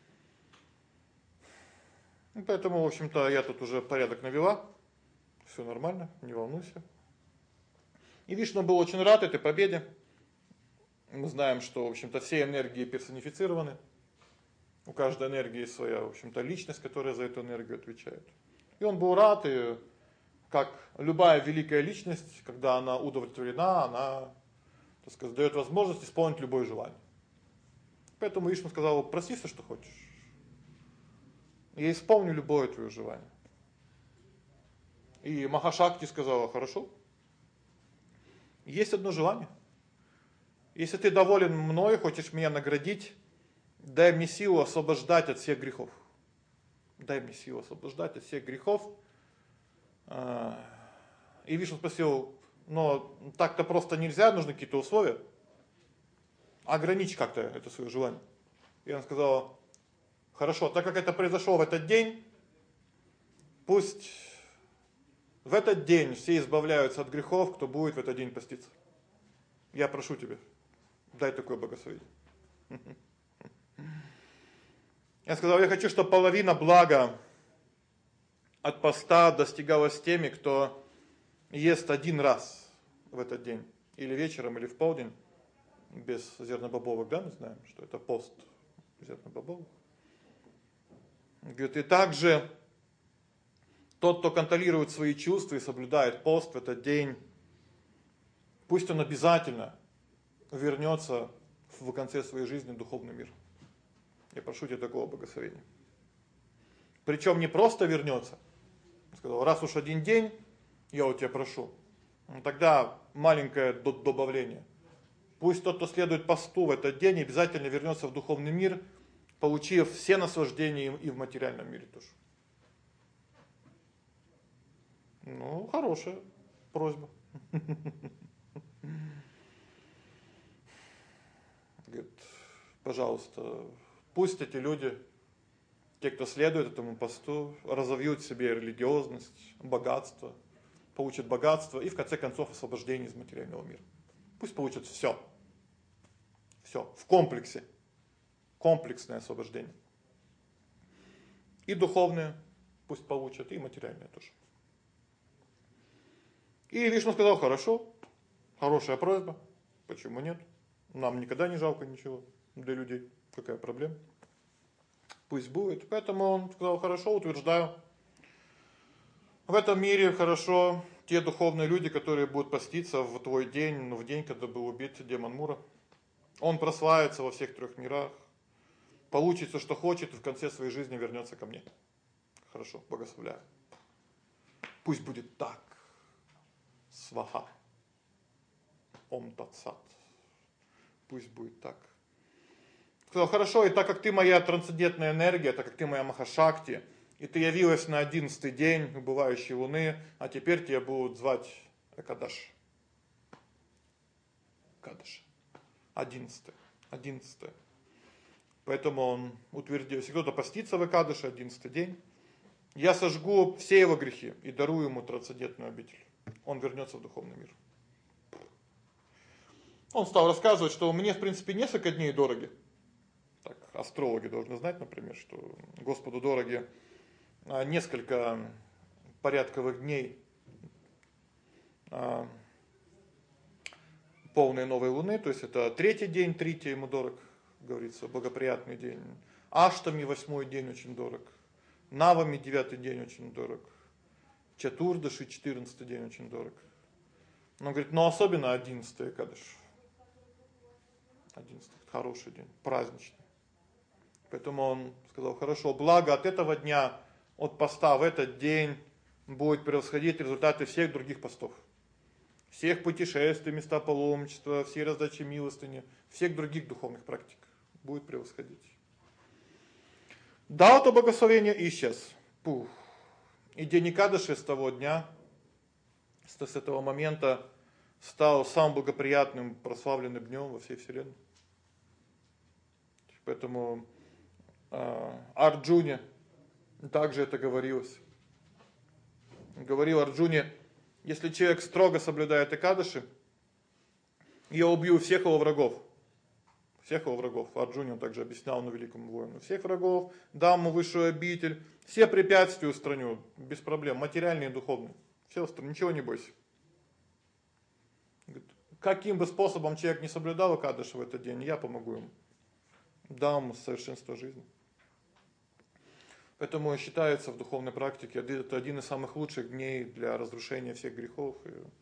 И поэтому, в общем-то, я тут уже порядок навела. Всё нормально, не волнуйся. И Вишну был очень рад этой победе. Мы знаем, что, в общем-то, все энергии персонифицированы. У каждой энергии своя, в общем-то, личность, которая за эту энергию отвечает. И он был рад, и как любая великая личность, когда она удовлетворена, она, так сказать, даёт возможность исполнить любое желание. Поэтому Вишну сказал: "Проси всё, что хочешь. Я исполню любое твоё желание". И Махашакти сказала: "Хорошо. Есть одно желание. Если ты доволен мной, хочешь меня наградить, дай мне силу освобождать от всех грехов. Дай мне силу освобождать от всех грехов". И Вишну спросил: "Но так-то просто нельзя, нужны какие-то условия. Ограничь как-то это своё желание". И она сказала: "Хорошо, так как это произошло в этот день, пусть в этот день все избавляются от грехов, кто будет в этот день поститься. Я прошу тебя, дай такое благословение". Я сказал: "Я хочу, чтобы половина блага от поста достигалась теми, кто ест один раз в этот день, или вечером, или в полдень, без зернобобовых, да, мы знаем, что это пост зернобобовых". Говорит: "И также тот, кто контролирует свои чувства и соблюдает пост в этот день, пусть он обязательно вернётся в конце своей жизни в духовный мир. Я прошу тебя такого благословения". Причём не просто вернётся. Он сказал: "Раз уж один день, я у тебя прошу". Тогда маленькое добавление. Пусть тот, кто следует посту в этот день, обязательно вернётся в духовный мир, получив все наслаждения и в материальном мире тоже. Ну, хорошая просьба. Говорит: "Пожалуйста, пусть эти люди, те, кто следует этому посту, разовьют в себе религиозность, богатство, получат богатство и в конце концов освобождение из материального мира. Пусть получат всё. Всё в комплексе. Комплексное освобождение. И духовное пусть получат, и материальное тоже". И Вишну сказал: "Хорошо. Хорошая просьба. Почему нет? Нам никогда не жалко ничего для людей. Какая проблема? Пусть будет". Поэтому он сказал: "Хорошо, утверждаю. В этом мире хорошо те духовные люди, которые будут поститься в твой день, ну, в день, когда был убит демон Мура. Он прославится во всех трёх мирах, получит всё, что хочет, и в конце своей жизни вернётся ко мне". Хорошо, благословляю. Пусть будет так. Сваха. Ом Тат Сат. Пусть будет так. Сказал: "Хорошо, и так как ты моя трансцендентная энергия, так как ты моя Махашакти, и ты явилась на одиннадцатый день убывающей луны, а теперь тебя будут звать Экадаш". Экадаш. одиннадцатое. одиннадцатое. Поэтому он утвердил: если кто-то постится в Экадаше одиннадцатый день, я сожгу все его грехи и дарую ему трансцендентную обитель. Он вернётся в духовный мир. Он стал рассказывать, что мне, в принципе, несколько дней дороги. Так, астрологи должны знать, например, что Господу дороги несколько порядковых дней а полной новой луны, то есть это третий день, Трития ему дорог, говорится, благоприятный день. Аштами восьмой день очень дорог. Навами девятый день очень дорог. Чатурдаши четырнадцатый день очень дорог. Но говорит: "Но особенно одиннадцатый Экадаш". одиннадцатый хороший день, праздничный. Поэтому он сказал: "Хорошо, благо от этого дня, от поста в этот день будет превосходить результаты всех других постов. Всех путешествий, места паломничества, все раздачи милостыни, всех других духовных практик будет превосходить". Дал это благословение и исчез. Пух. И день Экадаши с того дня, с этого момента стал самым благоприятным, прославленным днём во всей вселенной. Поэтому э Арджуне также это говорилось. Говорил Арджуне: "Если человек строго соблюдает Экадаши, я убью всех его врагов". Всех его врагов. Арджуне он также объяснял на великом воину: "Всех врагов, дам ему высшую обитель, все препятствия устраню без проблем, материальные и духовные. Все устраню, ничего не бойся". каким бы способом человек не соблюдал Экадаши в этот день, я помогу ему. Дам ему совершенство жизни. Поэтому считается в духовной практике это один из самых лучших дней для разрушения всех грехов.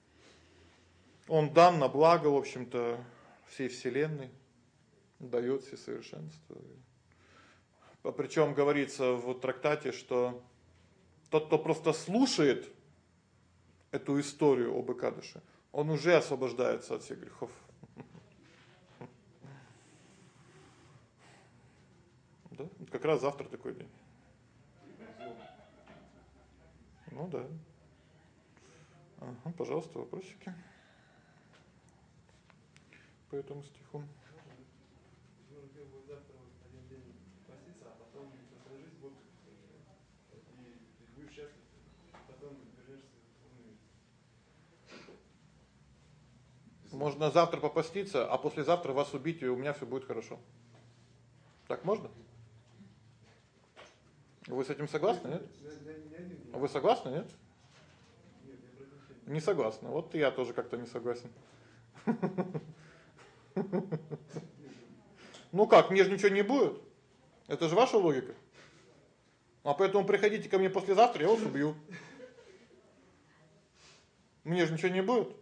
Он дан на благо, в общем-то, всей вселенной, даёт все совершенство. Причём говорится в трактате, что тот, кто просто слушает эту историю об Экадаши, он уже освобождается от всех грехов. Да? Как раз завтра такой день. Ну да. Ага, пожалуйста, вопросики по этому стиху. Ну, как бы завтра вот один день поститься, а потом свою жизнь будет и ты будешь счастлив, потом вернешься в духовный мир. Можно завтра попаститься, а послезавтра вас убить, и у меня всё будет хорошо. Так можно? Вы с этим согласны, нет? Вы согласны, нет? Нет, я про это Не согласны. Вот я тоже как-то не согласен. Ну как, мне же ничего не будет. Это же ваша логика. А поэтому приходите ко мне послезавтра, я вас убью. Мне же ничего не будет.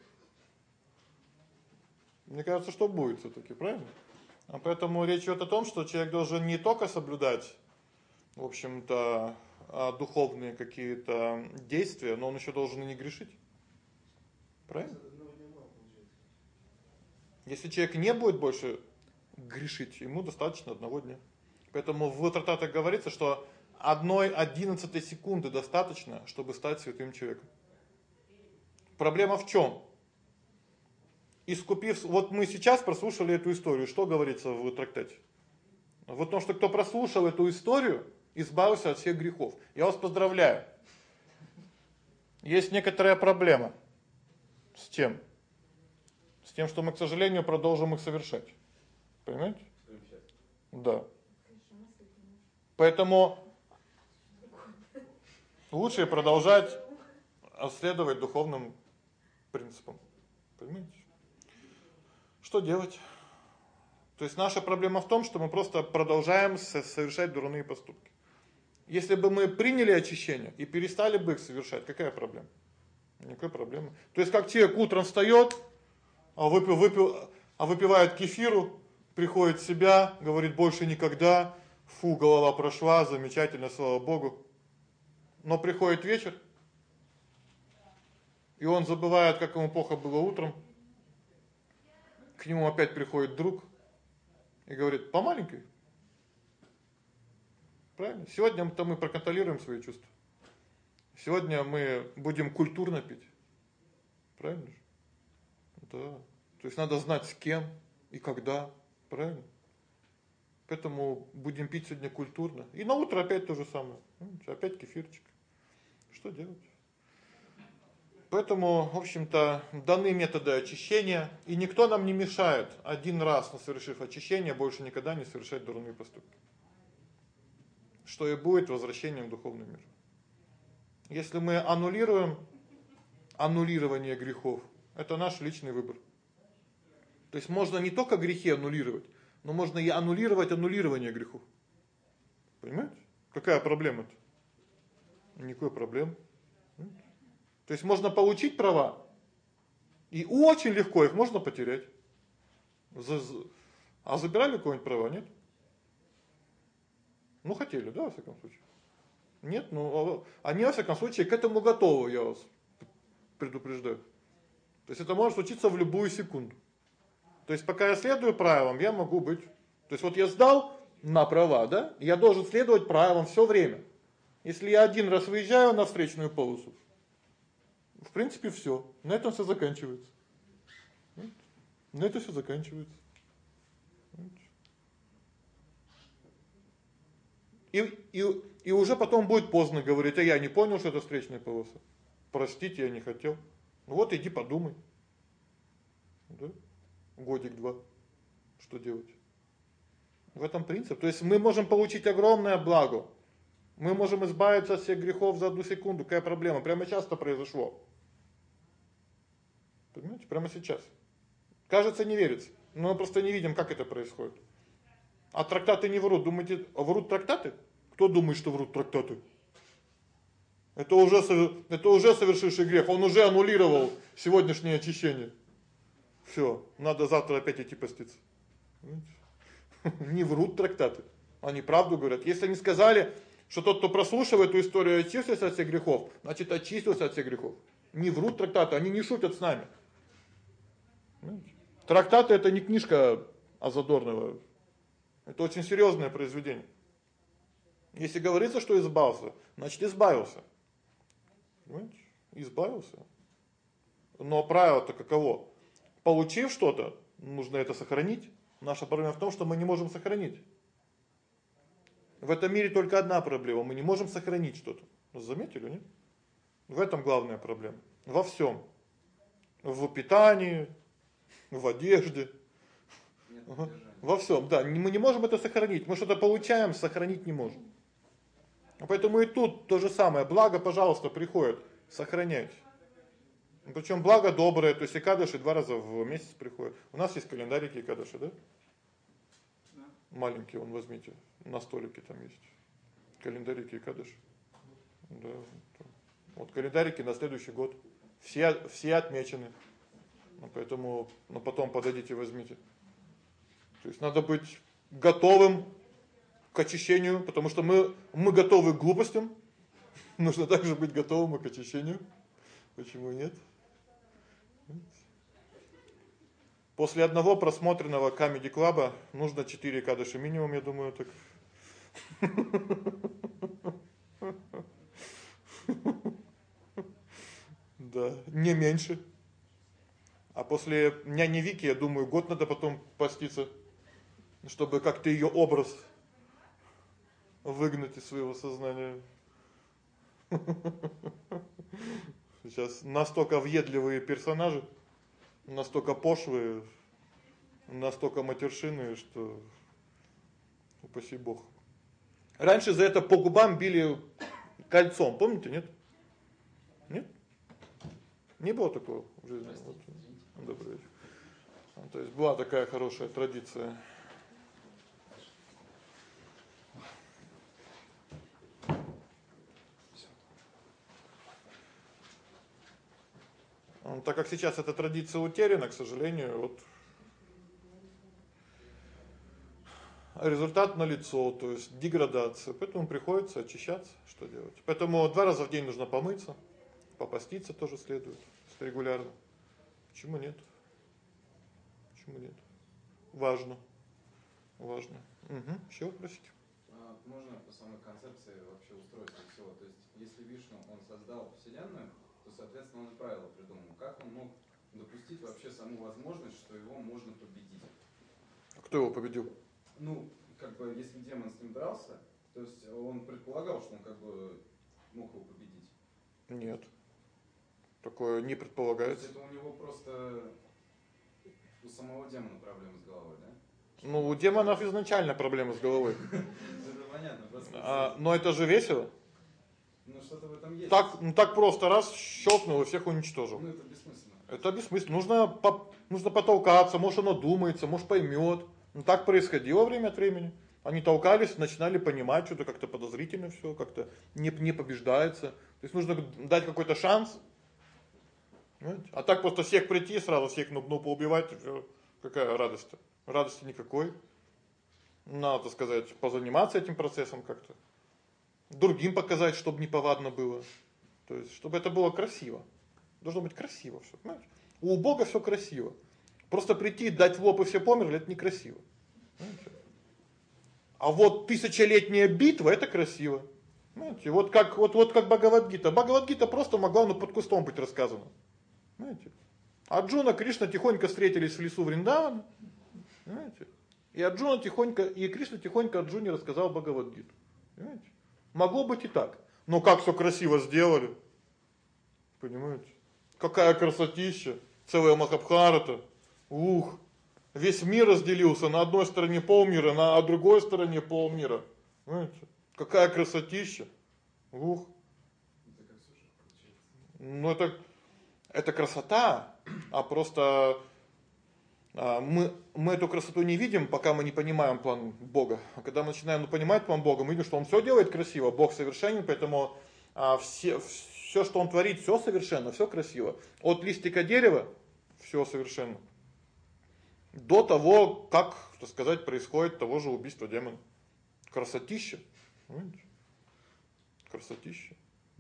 Мне кажется, что будет всё-таки, правильно? А поэтому речь идёт о том, что человек должен не только соблюдать, в общем-то, духовные какие-то действия, но он ещё должен и не грешить. Правильно? Если человек не будет больше грешить, ему достаточно одного дня. Поэтому в трактатах говорится, что одной одиннадцатой секунды достаточно, чтобы стать святым человеком. Проблема в чём? Искупив, вот мы сейчас прослушали эту историю, что говорится в трактате? Вот то, что кто прослушал эту историю, избавился от всех грехов. Я вас поздравляю. Есть некоторая проблема. С чем? С тем, что мы, к сожалению, продолжим их совершать. Понимаете? Да. Поэтому лучше продолжать следовать духовным принципам. Понимаете? Что делать? То есть наша проблема в том, что мы просто продолжаем совершать дурные поступки. Если бы мы приняли очищение и перестали бы их совершать, какая проблема? Никакой проблемы. То есть как человек утром встаёт, а выпил выпил, а выпивает кефиру, приходит в себя, говорит: "Больше никогда". Фу, голова прошла, замечательно, слава Богу. Но приходит вечер, и он забывает, как ему плохо было утром. К нему опять приходит друг и говорит: "По маленькой". Правильно? Сегодня-то мы проконтролируем свои чувства. Сегодня мы будем культурно пить. Правильно же? Да. То есть надо знать с кем и когда, правильно? Поэтому будем пить сегодня культурно. И на утро опять то же самое. Опять кефирчик. Что делать? Поэтому, в общем-то, даны методы очищения, и никто нам не мешает один раз, совершив очищение, больше никогда не совершать дурные поступки. Что и будет возвращением в духовный мир. Если мы аннулируем аннулирование грехов, это наш личный выбор. То есть можно не только грехи аннулировать, но можно и аннулировать аннулирование грехов. Понимаете? Какая проблема-то? Никакой проблемы. То есть можно получить права, и очень легко их можно потерять. А забирали у кого-нибудь права, нет? Ну хотели, да, во всяком случае. Нет, ну они во всяком случае к этому готовы, я вас предупреждаю. То есть это может случиться в любую секунду. То есть пока я следую правилам, я могу быть. То есть вот я сдал на права, да? Я должен следовать правилам всё время. Если я один раз выезжаю на встречную полосу, в принципе, всё. На этом всё заканчивается. На этом всё заканчивается. И и и уже потом будет поздно говорить: "А я не понял, что это встречная полоса. Простите, я не хотел". Ну вот иди подумай. Да? Годик-два. Что делать? В этом принцип. То есть мы можем получить огромное благо. Мы можем избавиться от всех грехов за одну секунду. Какая проблема? Прямо сейчас это произошло. Понимаете? Прямо сейчас. Кажется, не верится. Но мы просто не видим, как это происходит. А трактаты не врут. Думаете, врут трактаты? Кто думает, что врут трактаты? Это уже это уже совершивший грех. Он уже аннулировал сегодняшнее очищение. Всё, надо завтра опять идти поститься. Не врут трактаты. Они правду говорят. Если они сказали, что тот, кто прослушивает эту историю, очистился от всех грехов, значит, очистился от всех грехов. Не врут трактаты, они не шутят с нами. Трактаты это не книжка Задорнова. Это очень серьезное произведение. Если говорится, что избавился, значит, избавился. Понимаете? Избавился. Но правило-то каково? Получив что-то, нужно это сохранить. Наша проблема в том, что мы не можем сохранить. В этом мире только одна проблема: мы не можем сохранить что-то. Заметили, нет? В этом главная проблема. Во всем. В питании, в одежде. Ага. Во всем, да, мы не можем это сохранить. Мы что-то получаем, сохранить не можем. Поэтому и тут то же самое. Благо, пожалуйста, приходит, сохраняйте. Причем благо доброе, то есть Экадаши два раза в месяц приходят. У нас есть календарики Экадаши, да? Да. Маленький, вон возьмите, на столике там есть. Календарики Экадаши. Да. Вот календарики на следующий год. Все все отмечены. Ну, поэтому, ну потом подойдите, возьмите. То есть надо быть готовым к очищению, потому что мы мы готовы к глупостям. Нужно также быть готовым и к очищению. Почему нет? После одного просмотренного Comedy Club нужно четыре Экадаши минимум, я думаю, так. Да, не меньше. А после няни Вики, я думаю, год надо потом поститься, чтобы как-то её образ выгнать из своего сознания. Сейчас настолько въедливые персонажи, настолько пошлые, настолько матершинные, что упаси Бог. Раньше за это по губам били кольцом, помните, нет? Нет? Не было такого в жизни. Вот. Добрый вечер. То есть была такая хорошая традиция. Так как сейчас эта традиция утеряна, к сожалению, вот результат налицо, то есть деградация. Поэтому приходится очищаться, что делать? Поэтому два раза в день нужно помыться, попаститься тоже следует регулярно. Почему нет? Почему нет? Важно. Важно. Угу. Ещё вопросики? А можно по самой концепции вообще устройства всего? То есть, если Вишну он создал вселенную, то, соответственно, он и правила придумал. Как он мог допустить вообще саму возможность, что его можно победить? А кто его победил? Ну, как бы, если демон с ним дрался, то есть он предполагал, что он как бы мог его победить. Нет. Такое не предполагается. То есть это у него просто у самого демона проблемы с головой, да? Ну, у демонов изначально проблемы с головой. Это понятно, просто. А, но это же весело. Ну что-то в этом есть. Так, ну так просто раз щелкнул и всех уничтожил. Ну это бессмысленно. Это бессмысленно. Нужно по, нужно потолкаться, может оно думается, может поймёт. Ну так происходило время от времени. Они толкались, начинали понимать, что-то как-то подозрительно всё, как-то не не побеждается. То есть нужно дать какой-то шанс. Понимаете? А так просто всех прийти, сразу всех ну поубивать, всё, какая радость-то? Радости никакой. Надо, так сказать, позаниматься этим процессом как-то. Другим показать, чтобы неповадно было. То есть, чтобы это было красиво. Должно быть красиво всё, понимаете? У Бога всё красиво. Просто прийти, дать в лоб и все померли это некрасиво. Понимаете? А вот тысячелетняя битва это красиво. Понимаете? Вот как вот вот как Бхагавад-гита. Бхагавад-гита просто могла ну под кустом быть рассказана. Понимаете? Арджуна, Кришна тихонько встретились в лесу Вриндавана. Понимаете? И Арджуна тихонько, и Кришна тихонько Арджуне рассказал Бхагавад-гиту. Понимаете? Могло быть и так. Но как всё красиво сделали. Понимаете? Какая красотища, целая Махабхарата. Ух. Весь мир разделился, на одной стороне полмира, на другой стороне полмира. Понимаете? Какая красотища. Ух. Это как сюжет получается. Ну это это красота, а просто мы мы эту красоту не видим, пока мы не понимаем план Бога. А когда мы начинаем ну, понимать план Бога, мы видим, что он всё делает красиво, Бог совершенен, поэтому а, все всё, что он творит, всё совершенно, всё красиво. От листика дерева всё совершенно. До того, как, так сказать, происходит того же убийства демона. Красотища. Понимаете? Красотища.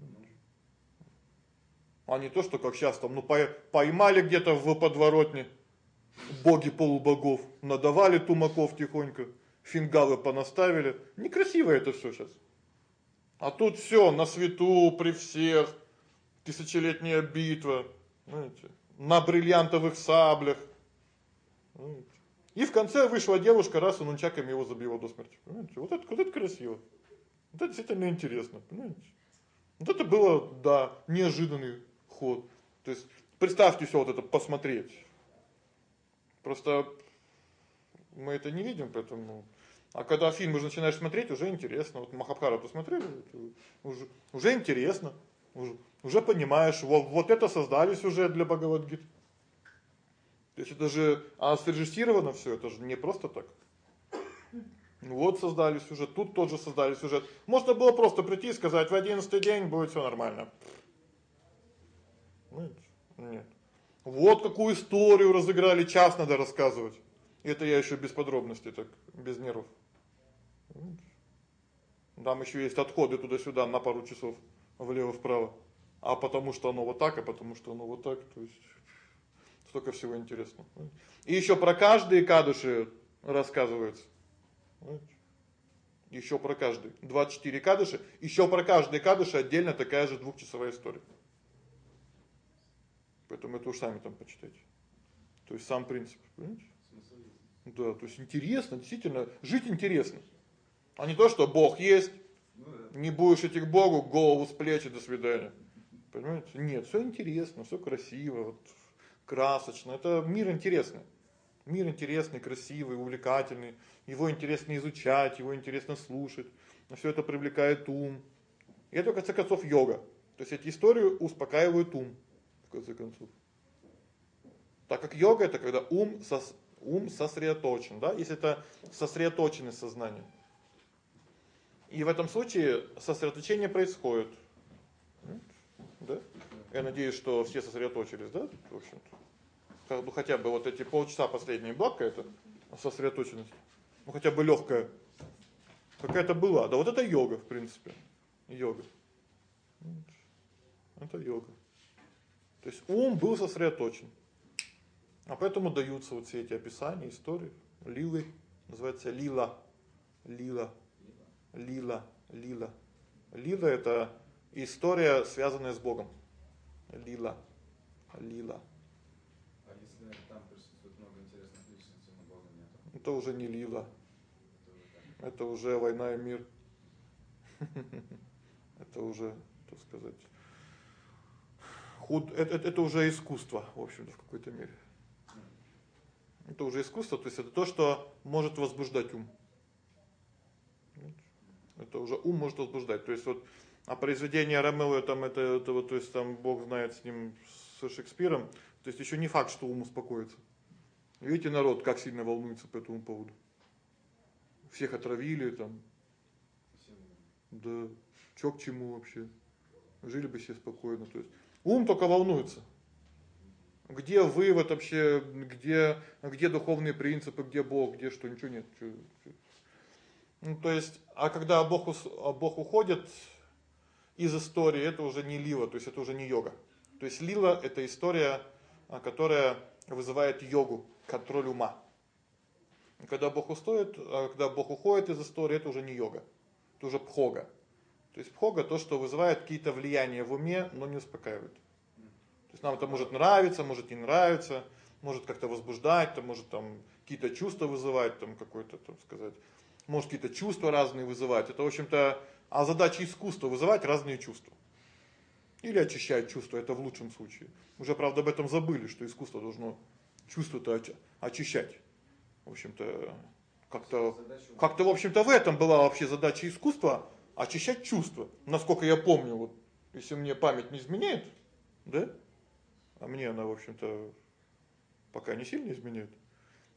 А не то, что как сейчас там, ну поймали где-то в подворотне боги полубогов, надавали тумаков тихонько, фингалы понаставили. Некрасиво это всё сейчас. А тут всё на свету, при всех. Тысячелетняя битва, знаете, на бриллиантовых саблях. Знаете. И в конце вышла девушка, раз и нунчаками его забила до смерти. Понимаете? Вот это вот это красиво. Вот это действительно интересно, понимаете? Вот это было, да, неожиданный ход. То есть представьте всё вот это посмотреть. Просто мы это не видим, поэтому а когда фильм уже начинаешь смотреть, уже интересно. Вот Махабхарату смотрели, уже уже интересно. Уже уже понимаешь, вот вот это создали сюжет для Бхагавад-гиты. То есть это же а срежиссировано всё, это же не просто так. Вот создали сюжет, тут тоже создали сюжет. Можно было просто прийти и сказать: "В одиннадцатый день будет всё нормально". Нет. Нет. Вот какую историю разыграли, час надо рассказывать. Это я ещё без подробностей, так, без нервов. Там ещё есть отходы туда-сюда на пару часов влево-вправо. А потому что оно вот так, а потому что оно вот так, то есть столько всего интересного. И ещё про каждые кадыши рассказывается. Ещё про каждый. двадцать четыре кадыши, ещё про каждый кадыш отдельно такая же двухчасовая история. Поэтому это уж сами там почитайте. То есть сам принцип, понимаете? Да, то есть интересно, действительно, жить интересно. А не то, что Бог есть, не будешь идти к Богу, голову с плеч и до свидания. Понимаете? Нет, всё интересно, всё красиво, вот красочно. Это мир интересный. Мир интересный, красивый, увлекательный. Его интересно изучать, его интересно слушать. Но всё это привлекает ум. И это в конце концов йога. То есть эти истории успокаивают ум в конце концов. Так как йога это когда ум сос, ум сосредоточен, да? Если это сосредоточенность сознания. И в этом случае сосредоточение происходит. Да? Я надеюсь, что все сосредоточились, да? В общем-то. Как бы хотя бы вот эти полчаса последние блока это сосредоточенность. Ну хотя бы лёгкая. Какая-то была. Да вот это йога, в принципе. Йога. Это йога. То есть ум был сосредоточен. А поэтому даются вот все эти описания, истории, лилы, называется лила. Лила. Лила, лила. Лила это история, связанная с Богом. Лила. Лила. А если там присутствует много интересных личностей, но Бога нет? Это уже не лила. Это уже война и мир. Это уже, так сказать, худ это это уже искусство, в общем-то, в какой-то мере. Это уже искусство, то есть это то, что может возбуждать ум. Это уже ум может возбуждать. То есть вот а произведение Ромео там это это вот, то есть там Бог знает с ним с Шекспиром, то есть ещё не факт, что ум успокоится. Видите, народ как сильно волнуется по этому поводу. Всех отравили там. Да, чё к чему вообще? Жили бы все спокойно, то есть ум только волнуется. Где вывод вообще, где где духовные принципы, где Бог, где что, ничего нет. Чё, чё. Ну, то есть, а когда Бог а Бог уходит из истории, это уже не лила, то есть это уже не йога. То есть лила это история, которая вызывает йогу, контроль ума. Когда Бог устоит, когда Бог уходит из истории, это уже не йога. Это уже пхога. То есть пхога то, что вызывает какие-то влияния в уме, но не успокаивает. То есть нам это может нравиться, может не нравиться, может как-то возбуждать, там может там какие-то чувства вызывать, там какой-то, так сказать, может какие-то чувства разные вызывать. Это, в общем-то, а задача искусства вызывать разные чувства. Или очищать чувства, это в лучшем случае. Уже, правда, об этом забыли, что искусство должно чувства-то очищать. В общем-то, как-то как-то, в общем-то, в этом была вообще задача искусства очищать чувства. Насколько я помню, вот если мне память не изменяет, да? А мне она, в общем-то, пока не сильно изменяет.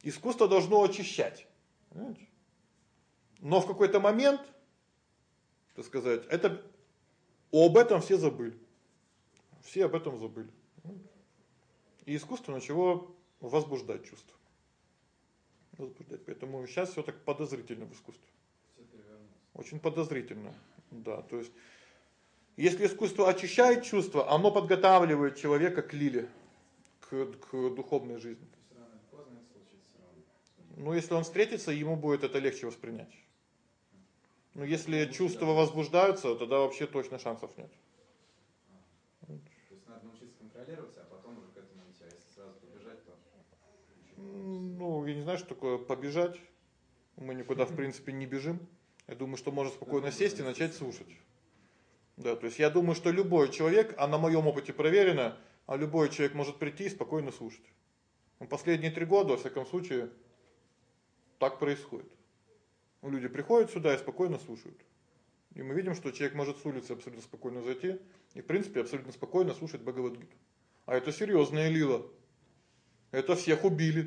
Искусство должно очищать. Понимаете? Но в какой-то момент, так сказать, это об этом все забыли. Все об этом забыли. И искусство начало возбуждать чувства. Возбуждать. Поэтому сейчас всё так подозрительно в искусстве. Все перевернулось. Очень подозрительно. Да, то есть если искусство очищает чувства, оно подготавливает человека к лиле, к к духовной жизни. То есть рано или поздно это случится всё равно. Ну, если он встретится, ему будет это легче воспринять. Но если чувства возбуждаются, тогда вообще точно шансов нет. То есть надо научиться контролировать, а потом уже к этому идти. А если сразу побежать, то Ну, я не знаю, что такое побежать. Мы никуда, в принципе, не бежим. Я думаю, что можно спокойно сесть и начать слушать. Да, то есть я думаю, что любой человек, а на моем опыте проверено, а любой человек может прийти и спокойно слушать. Ну, последние три года, во всяком случае, так происходит. Ну, люди приходят сюда и спокойно слушают. И мы видим, что человек может с улицы абсолютно спокойно зайти и, в принципе, абсолютно спокойно слушать Бхагавад-гиту. А это серьёзная лила. Это всех убили.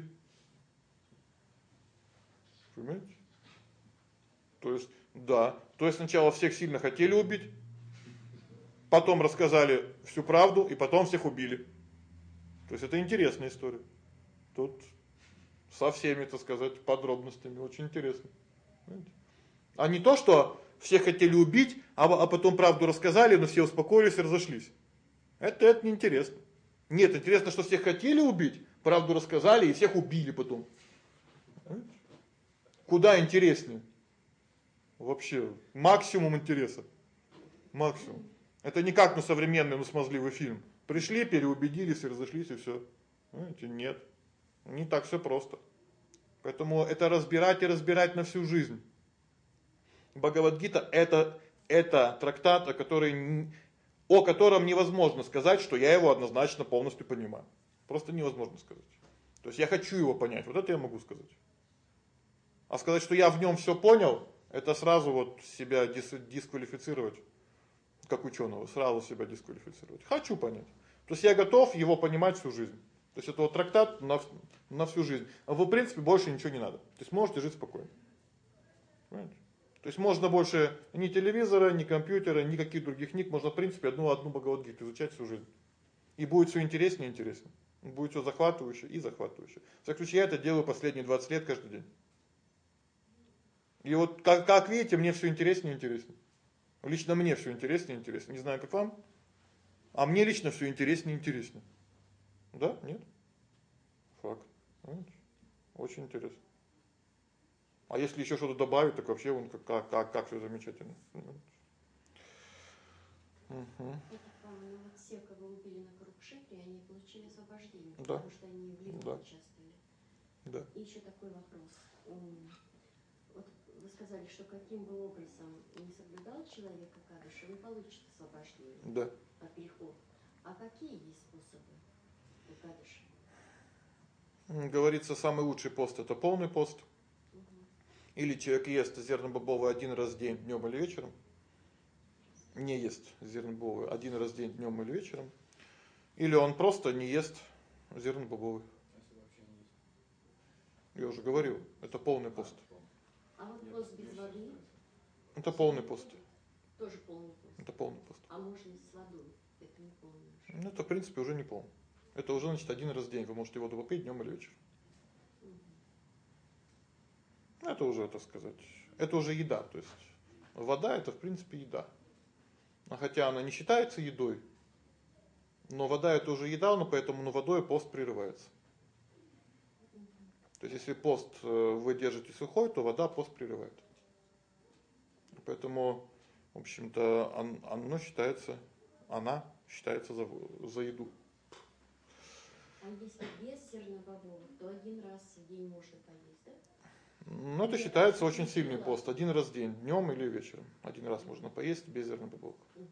Понимаете? То есть, да, то есть сначала всех сильно хотели убить, потом рассказали всю правду и потом всех убили. То есть это интересная история. Тут со всеми, так сказать, подробностями очень интересно. Понимаете? А не то, что все хотели убить, а а потом правду рассказали, но все успокоились и разошлись. Это это неинтересно. Нет, интересно, что всех хотели убить, правду рассказали и всех убили потом. Понимаете? Куда интереснее? Вообще максимум интереса. Максимум. Это не как на современный, ну, смазливый фильм. Пришли, переубедились и разошлись и всё. Знаете, нет. Не так всё просто. Поэтому это разбирать и разбирать на всю жизнь. Бхагавад-гита это это трактат, о который о котором невозможно сказать, что я его однозначно полностью понимаю. Просто невозможно сказать. То есть я хочу его понять. Вот это я могу сказать. А сказать, что я в нём всё понял, это сразу вот себя дис дисквалифицировать как учёного, сразу себя дисквалифицировать. Хочу понять. То есть я готов его понимать всю жизнь. То есть это вот трактат на на всю жизнь. А вы, в принципе, больше ничего не надо. То есть можете жить спокойно. Понимаете? То есть можно больше ни телевизора, ни компьютера, никаких других книг, можно, в принципе, одну одну Бхагавад-гиту изучать всю жизнь. И будет всё интереснее и интереснее. Будет всё захватывающе и захватывающе. В всяком случае, я это делаю последние двадцать лет каждый день. И вот как как видите, мне всё интереснее и интереснее. Лично мне всё интереснее и интереснее. Не знаю, как вам, а мне лично всё интереснее и интереснее. Да? Нет? Факт. Понимаете? Очень интересно. А если ещё что-то добавить, так вообще вон как как как всё замечательно. Угу. Это, по-моему, вот все, кого убили на Курукшетре, они получили освобождение, Да. потому что они в Ливии Да. участвовали. Да. И ещё такой вопрос. М, Вот вы сказали, что каким бы образом не соблюдал человек Экадаши, он получит освобождение. Да. По переходу. А какие есть способы Экадаши? М, Говорится, самый лучший пост это полный пост. Угу. Или человек ест зерна бобовое один раз в день, днём или вечером. Не ест зерна бобовое один раз в день, днём или вечером. Или он просто не ест зерна бобовое. если вообще не есть. Я уже говорил, это полный пост. А вот пост без воды Это полный пост. тоже полный пост. Это полный пост. А можно с водой? Это не полный. Ну это, в принципе, уже не полный. Это уже, значит, один раз в день вы можете воду попить днём или вечером. Угу. Это уже, так сказать, это уже еда, то есть вода это, в принципе, еда. А хотя она не считается едой, но вода это уже еда, но поэтому ну водой пост прерывается. То есть если пост вы держите сухой, то вода пост прерывает. Поэтому, в общем-то, оно считается, она считается за за еду. А если без зернобобовых, то один раз в день можно поесть, да? Ну это считается очень сильный пост, один раз в день, днём или вечером. Один раз можно поесть без зернобобовых. Угу.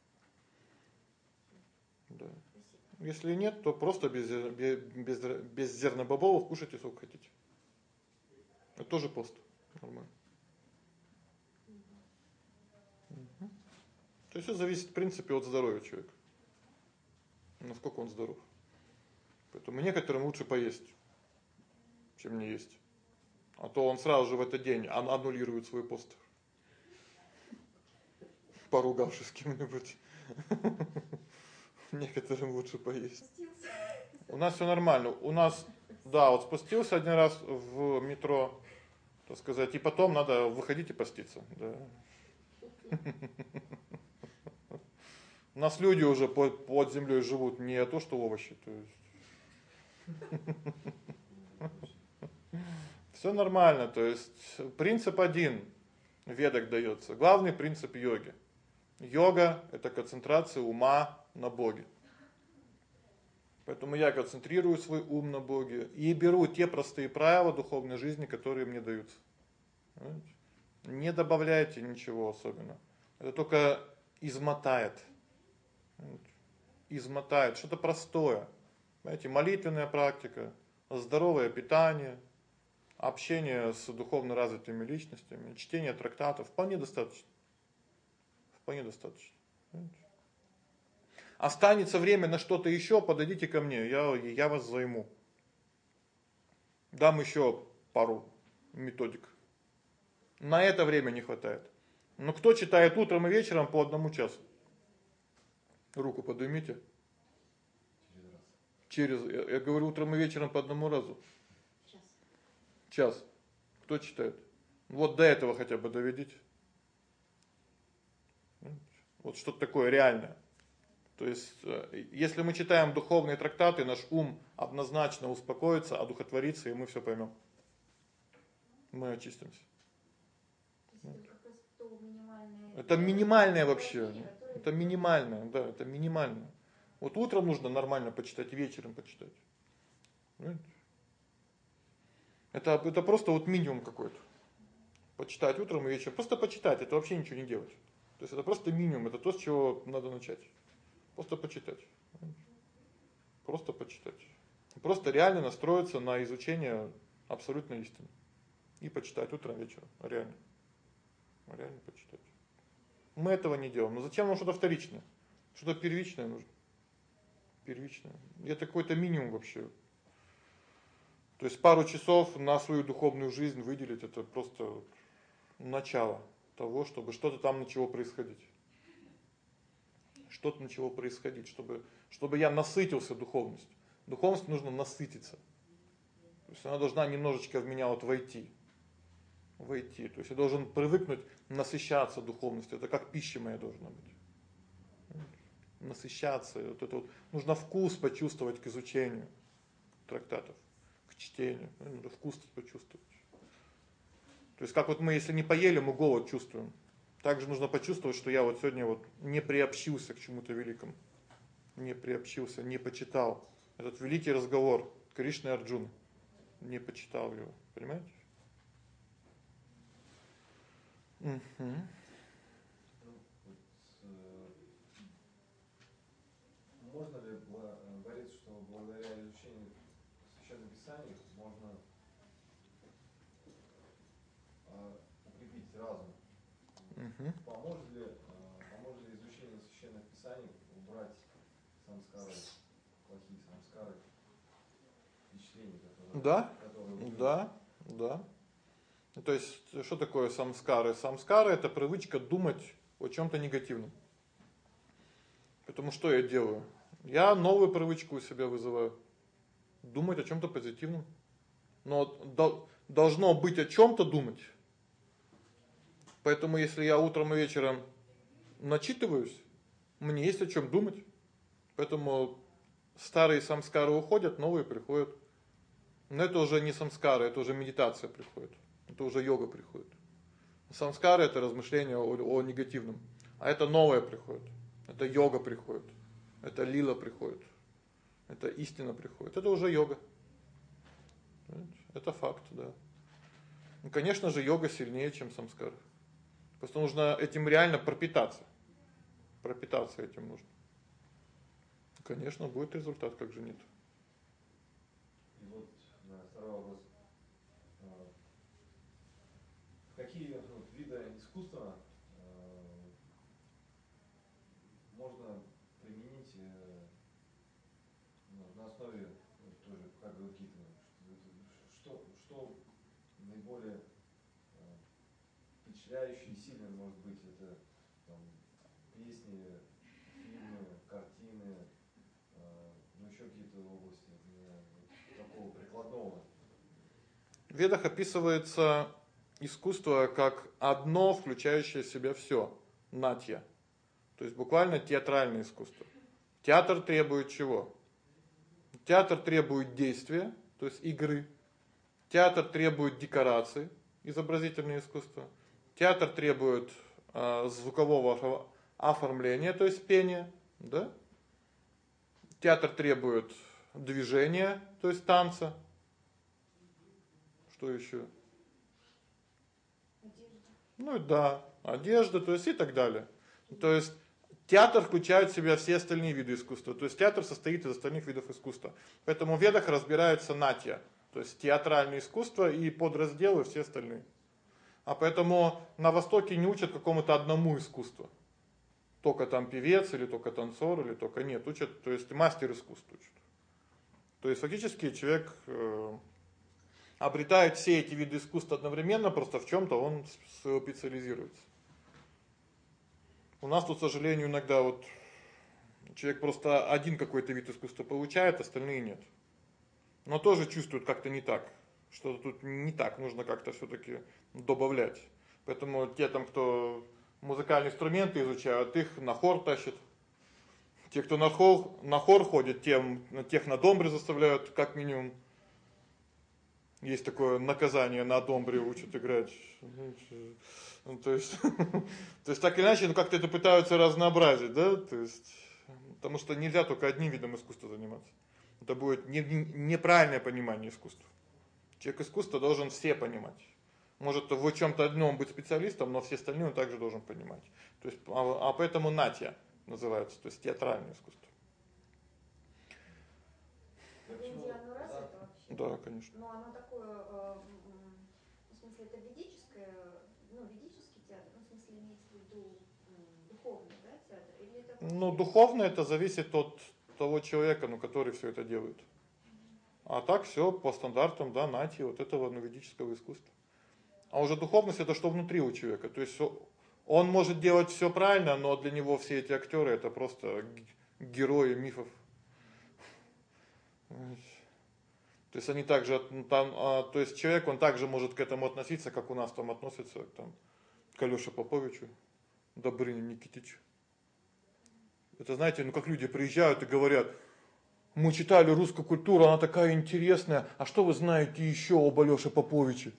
Да. Спасибо. Если нет, то просто без без без зернобобовых кушайте сколько хотите. Это тоже пост. Нормально. Угу. То есть всё зависит, в принципе, от здоровья человека. Насколько он здоров. Поэтому некоторым лучше поесть чем не есть. А то он сразу же в этот день аннулирует свой пост. Поругавшись с кем-нибудь. Некоторым лучше поесть. У нас всё нормально. У нас, да, вот спустился один раз в метро, так сказать, и потом надо выходить и поститься, да. У нас люди уже под под землёй живут, не то что овощи, то есть. Всё нормально, то есть принцип один в ведах даётся. Главный принцип йоги. Йога это концентрация ума на Боге. Поэтому я концентрирую свой ум на Боге и беру те простые правила духовной жизни, которые мне даются. Понимаете? Не добавляйте ничего особенного. Это только измотает. Измотает что-то простое. Знаете, молитвенная практика, здоровое питание, общение с духовно развитыми личностями, чтение трактатов вполне достаточно. Вполне достаточно. Понимаете? Останется время на что-то ещё, подойдите ко мне, я я вас займу. Дам ещё пару методик. На это время не хватает. Но кто читает утром и вечером по одному часу? Руку поднимите. Через раз. Через я, я говорю, утром и вечером по одному разу. Час. Час. Кто читает? Вот до этого хотя бы доведите. Вот что-то такое реальное. То есть, если мы читаем духовные трактаты, наш ум однозначно успокоится, одухотворится, и мы всё поймём. Мы очистимся. Это минимальное вообще. Это минимальное, да, это минимальное. Вот утром нужно нормально почитать, вечером почитать. Понимаете? Это это просто вот минимум какой-то. Почитать утром и вечером, просто почитать, это вообще ничего не делать. То есть это просто минимум, это то, с чего надо начать. Просто почитать. Просто почитать. Просто реально настроиться на изучение абсолютной истины. И почитать утром, вечером, реально. Реально почитать. Мы этого не делаем. Но зачем нам что-то вторичное? Что-то первичное нужно. Первичное. Это какой-то минимум вообще. То есть пару часов на свою духовную жизнь выделить это просто начало того, чтобы что-то там начало происходить. Что-то начало происходить, чтобы чтобы я насытился духовностью. Духовность нужно насытиться. То есть она должна немножечко в меня вот войти. Войти. То есть я должен привыкнуть насыщаться духовностью. Это как пища моя должна быть. Насыщаться, вот это вот нужно вкус почувствовать к изучению трактатов, к чтению, надо вкус почувствовать. То есть как вот мы если не поели, мы голод чувствуем. Также нужно почувствовать, что я вот сегодня вот не приобщился к чему-то великому. Не приобщился, не почитал этот великий разговор Кришны и Арджуны. Не почитал его, понимаете? Угу. Можно ли говорить, что благодаря изучению священных писаний можно э, укрепить разум? Угу. Поможет ли, э, поможет ли изучение священных писаний убрать самскары, плохие самскары, впечатления, которые... Да, которые да, да. То есть что такое самскары? Самскары это привычка думать о чём-то негативном. Потому что я делаю? Я новую привычку у себя вызываю. Думать о чём-то позитивном. Но до, должно быть о чём-то думать. Поэтому если я утром и вечером начитываюсь, мне есть о чём думать. Поэтому старые самскары уходят, новые приходят. Но это уже не самскары, это уже медитация приходит. Это уже йога приходит. Самскары это размышления о, о негативном, а это новое приходит. Это йога приходит. Это лила приходит. Это истина приходит. Это уже йога. Это факт, да. Ну, конечно же, йога сильнее, чем самскары. Просто нужно этим реально пропитаться. Пропитаться этим нужно. Конечно, будет результат, как же нет. И вот да, второй вопрос. Какие ну, виды искусства э, можно применить э, ну, на основе ну, тоже как Гиты? Что, что наиболее впечатляющее и сильное может быть? Это там, песни, фильмы, картины, ну еще какие-то области такого прикладного. В Ведах описывается искусство как одно, включающее в себя всё, натья. То есть буквально театральное искусство. Театр требует чего? Театр требует действия, то есть игры. Театр требует декораций, изобразительное искусство. Театр требует э, звукового оформления, то есть пения, да? Театр требует движения, то есть танца. Что ещё? Одежда. Ну да, одежда, то есть и так далее. То есть театр включает в себя все остальные виды искусства. То есть театр состоит из остальных видов искусства. Поэтому в Ведах разбирается натья, то есть театральное искусство и подразделы все остальные. А поэтому на Востоке не учат какому-то одному искусству. Только там певец или только танцор или только нет, учат, то есть мастер искусства учат. То есть фактически человек э, обретает все эти виды искусства одновременно, просто в чём-то он специализируется. У нас тут, к сожалению, иногда вот человек просто один какой-то вид искусства получает, остальные нет. Но тоже чувствует как-то не так. Что-то тут не так, нужно как-то всё-таки добавлять. Поэтому те там, кто музыкальные инструменты изучают, их на хор тащат. Те, кто на хор, на хор ходят, тем тех на домбре заставляют как минимум. Есть такое наказание, на домбре учат играть. Ну, то есть то есть так или иначе, ну как-то это пытаются разнообразить, да? То есть потому что нельзя только одним видом искусства заниматься. Это будет не, не, неправильное понимание искусства. Человек искусства должен все понимать. Может в чём-то одном быть специалистом, но все остальные он также должен понимать. То есть а, а поэтому натья называется, то есть театральное искусство. В Индии оно развито вообще? Да, конечно. Но оно такое, э, в смысле, это ведическое, ну, ведический театр, ну, в смысле, имеется в виду духовный, да, театр? Или это вообще... Ну, духовно это зависит от того человека, ну, который всё это делает. А так всё по стандартам, да, натьи, вот этого ну, ведического искусства. А уже духовность это что внутри у человека. То есть он может делать всё правильно, но для него все эти актёры это просто герои мифов. То есть они также там, а, то есть человек, он также может к этому относиться, как у нас там относятся там к Алёше Поповичу, Добрыне Никитичу. Это знаете, ну как люди приезжают и говорят: "Мы читали русскую культуру, она такая интересная. А что вы знаете ещё об Алёше Поповиче?"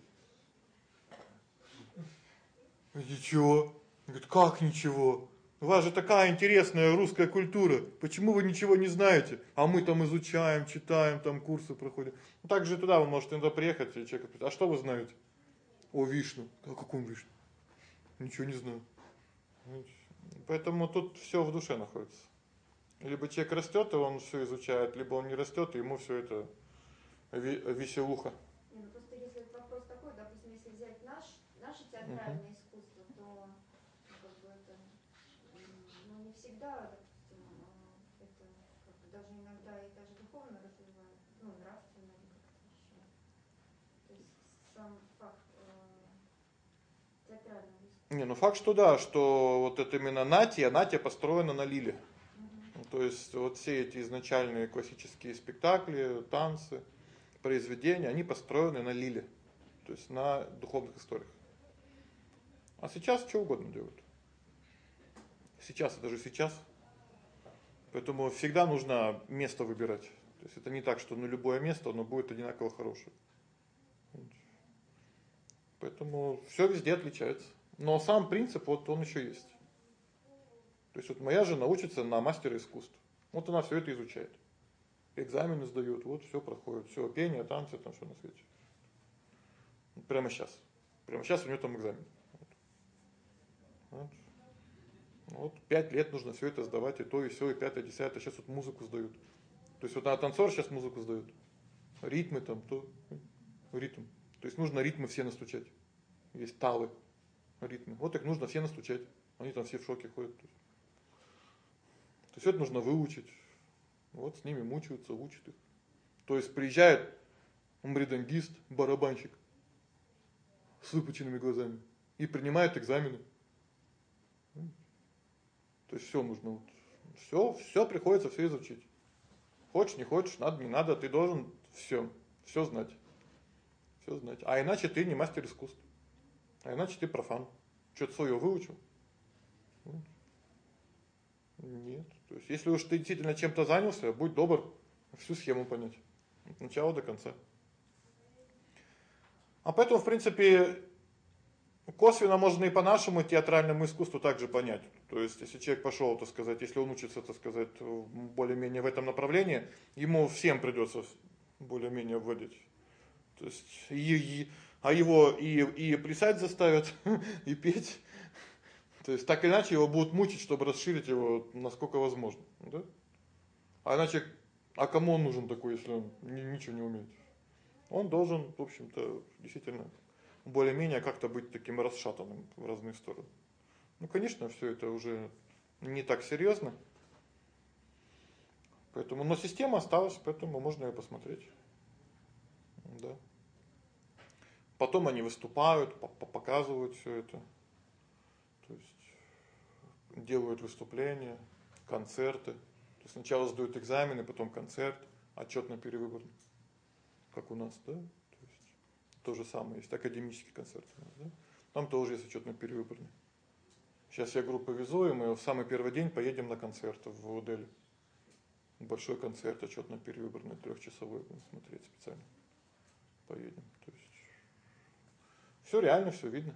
Ничего. Говорит: "Как ничего? У вас же такая интересная русская культура. Почему вы ничего не знаете? А мы там изучаем, читаем, там курсы проходим". Ну так же туда вы можете иногда приехать, и человек говорит: "А что вы знаете?" "О Вишну". "О каком Вишну?" "Ничего не знаю". Поэтому тут всё в душе находится. Либо человек растёт, и он всё изучает, либо он не растёт, и ему всё это веселуха. Не, ну просто если этот вопрос такой, допустим, если взять наш наше театральное uh-huh. искусство, то как бы это ну не всегда, допустим, это как бы даже иногда и даже духовно развивает, ну нравственно или как-то ещё. То есть сам факт э, театрального искусства. Не, ну факт, что да, что вот это именно натья, натья построена на лиле. Uh-huh. То есть вот все эти изначальные классические спектакли, танцы, произведения, они построены на лиле, то есть на духовных историях. А сейчас что угодно делают. Сейчас это же сейчас. Поэтому всегда нужно место выбирать. То есть это не так, что ну любое место, оно будет одинаково хорошее. Поэтому всё везде отличается. Но сам принцип вот он ещё есть. То есть вот моя жена учится на мастера искусств. Вот она всё это изучает. Экзамены сдаёт, вот всё проходит, всё пение, танцы, там всё на свете. Прямо сейчас. Прямо сейчас у неё там экзамен. Вот. Вот пять лет нужно всё это сдавать, и то, и всё, и пятое, десятое, сейчас вот музыку сдают. То есть вот она танцор, сейчас музыку сдаёт. Ритмы там, то ритм. То есть нужно ритмы все настучать. Есть талы, ритмы. Вот их нужно все настучать. Они там все в шоке ходят. То есть, то есть это нужно выучить. Вот с ними мучаются, учат их. То есть приезжает мридангист, барабанщик с выпученными глазами и принимает экзамены. То есть всё нужно вот всё, всё приходится всё изучить. Хочешь, не хочешь, надо, не надо, ты должен всё, всё знать. Всё знать. А иначе ты не мастер искусств. А иначе ты профан. Что-то своё выучил? Нет. То есть если уж ты действительно чем-то занялся, будь добр всю схему понять от начала до конца. А поэтому, в принципе, косвенно можно и по нашему театральному искусству также понять. То есть если человек пошёл, так сказать, если он учится, так сказать, более-менее в этом направлении, ему всем придётся более-менее вводить. То есть и, и а его и и плясать заставят, и петь. То есть так или иначе его будут мучить, чтобы расширить его насколько возможно, да? А иначе, а кому он нужен такой, если он ничего не умеет? Он должен, в общем-то, действительно более-менее как-то быть таким расшатанным в разные стороны. Ну, конечно, всё это уже не так серьёзно. Поэтому, но система осталась, поэтому можно её посмотреть. Да. Потом они выступают, показывают всё это. То есть делают выступления, концерты. То есть сначала сдают экзамены, потом концерт, отчётно-перевыборный. Как у нас, да? То есть то же самое, есть академический концерт, да? Там тоже есть отчётно-перевыборный. Сейчас я группу везу, и мы в самый первый день поедем на концерт в Дели. Большой концерт отчётно-перевыборный, трёхчасовой, будем смотреть специально. Поедем. То есть всё реально, всё видно.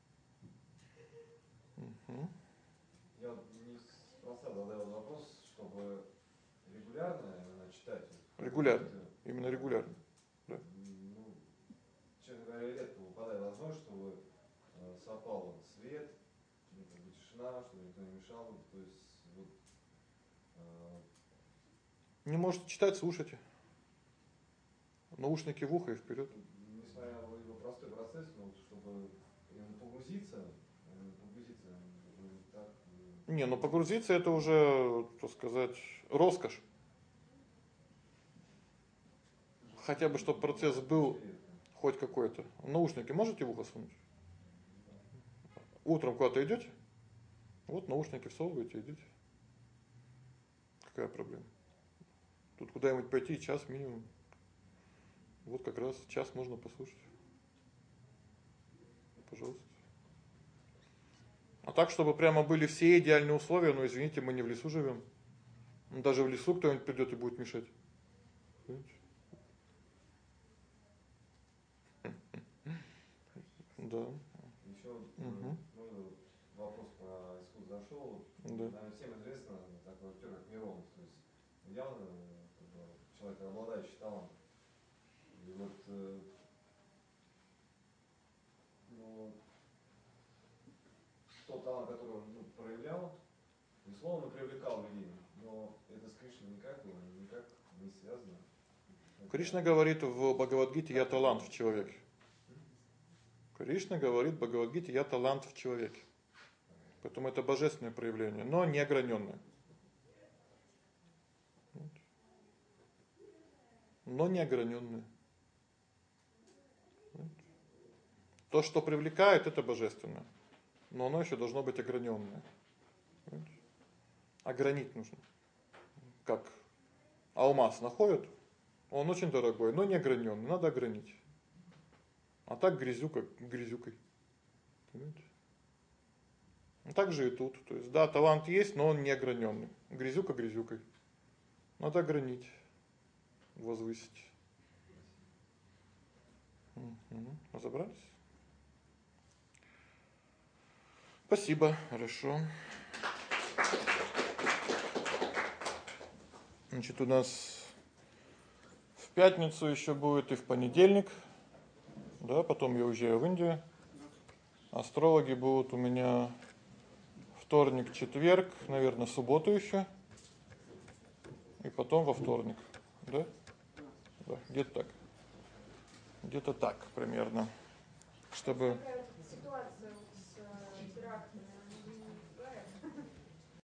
Угу. Я неспроста задал вопрос, чтобы регулярно именно читать. Регулярно. Именно регулярно. Да. Ну, честно говоря, редко выпадает возможность, чтобы э, совпал свет, ну, как бы тишина, чтобы никто не мешал. То есть вот э... не можете читать, слушайте. Наушники в ухо и вперёд. Несмотря на его простой процесс, но вот чтобы именно погрузиться, именно погрузиться так. Не, ну погрузиться это уже, так сказать, роскошь. Хотя бы чтобы процесс был хоть какой-то. Наушники можете в ухо сунуть? Утром куда-то идёте? Вот наушники всовываете, идите. Какая проблема? Тут куда-нибудь пойти час минимум. Вот как раз час можно послушать. Пожалуйста. А так, чтобы прямо были все идеальные условия, ну извините, мы не в лесу живём. Ну даже в лесу кто-нибудь придёт и будет мешать. Понимаете? Да. Ещё угу. ну, вопрос про искусство зашёл. Да. Наверное, всем известно такой актёр, как Миронов, то есть явно как бы, человек, обладающий талантом. И вот э, ну, тот талант, который он ну, проявлял, безусловно, привлекал людей, но это с Кришной никак, никак не связано. Кришна говорит в Бхагавад-гите: "Я талант в человеке". Кришна говорит в Бхагавад-гите: "Я талант в человеке". Поэтому это божественное проявление, но не огранённое. Но не огранённое. То, что привлекает, это божественное. Но оно ещё должно быть огранённое. Огранить нужно. Как алмаз находят, он очень дорогой, но не огранённый, надо огранить. А так грязюка грязюкой. Понимаете? Ну так же и тут, то есть да, талант есть, но он не огранённый. Грязюка грязюкой. Надо огранить, возвысить. Угу. Разобрались? Спасибо, хорошо. Значит, у нас в пятницу ещё будет и в понедельник. Да, потом я уезжаю в Индию. Астрологи будут у меня вторник, четверг, наверное, субботу ещё. И потом во вторник, да? Да, где-то так. Где-то так примерно. Чтобы Такая вот ситуация вот с терактами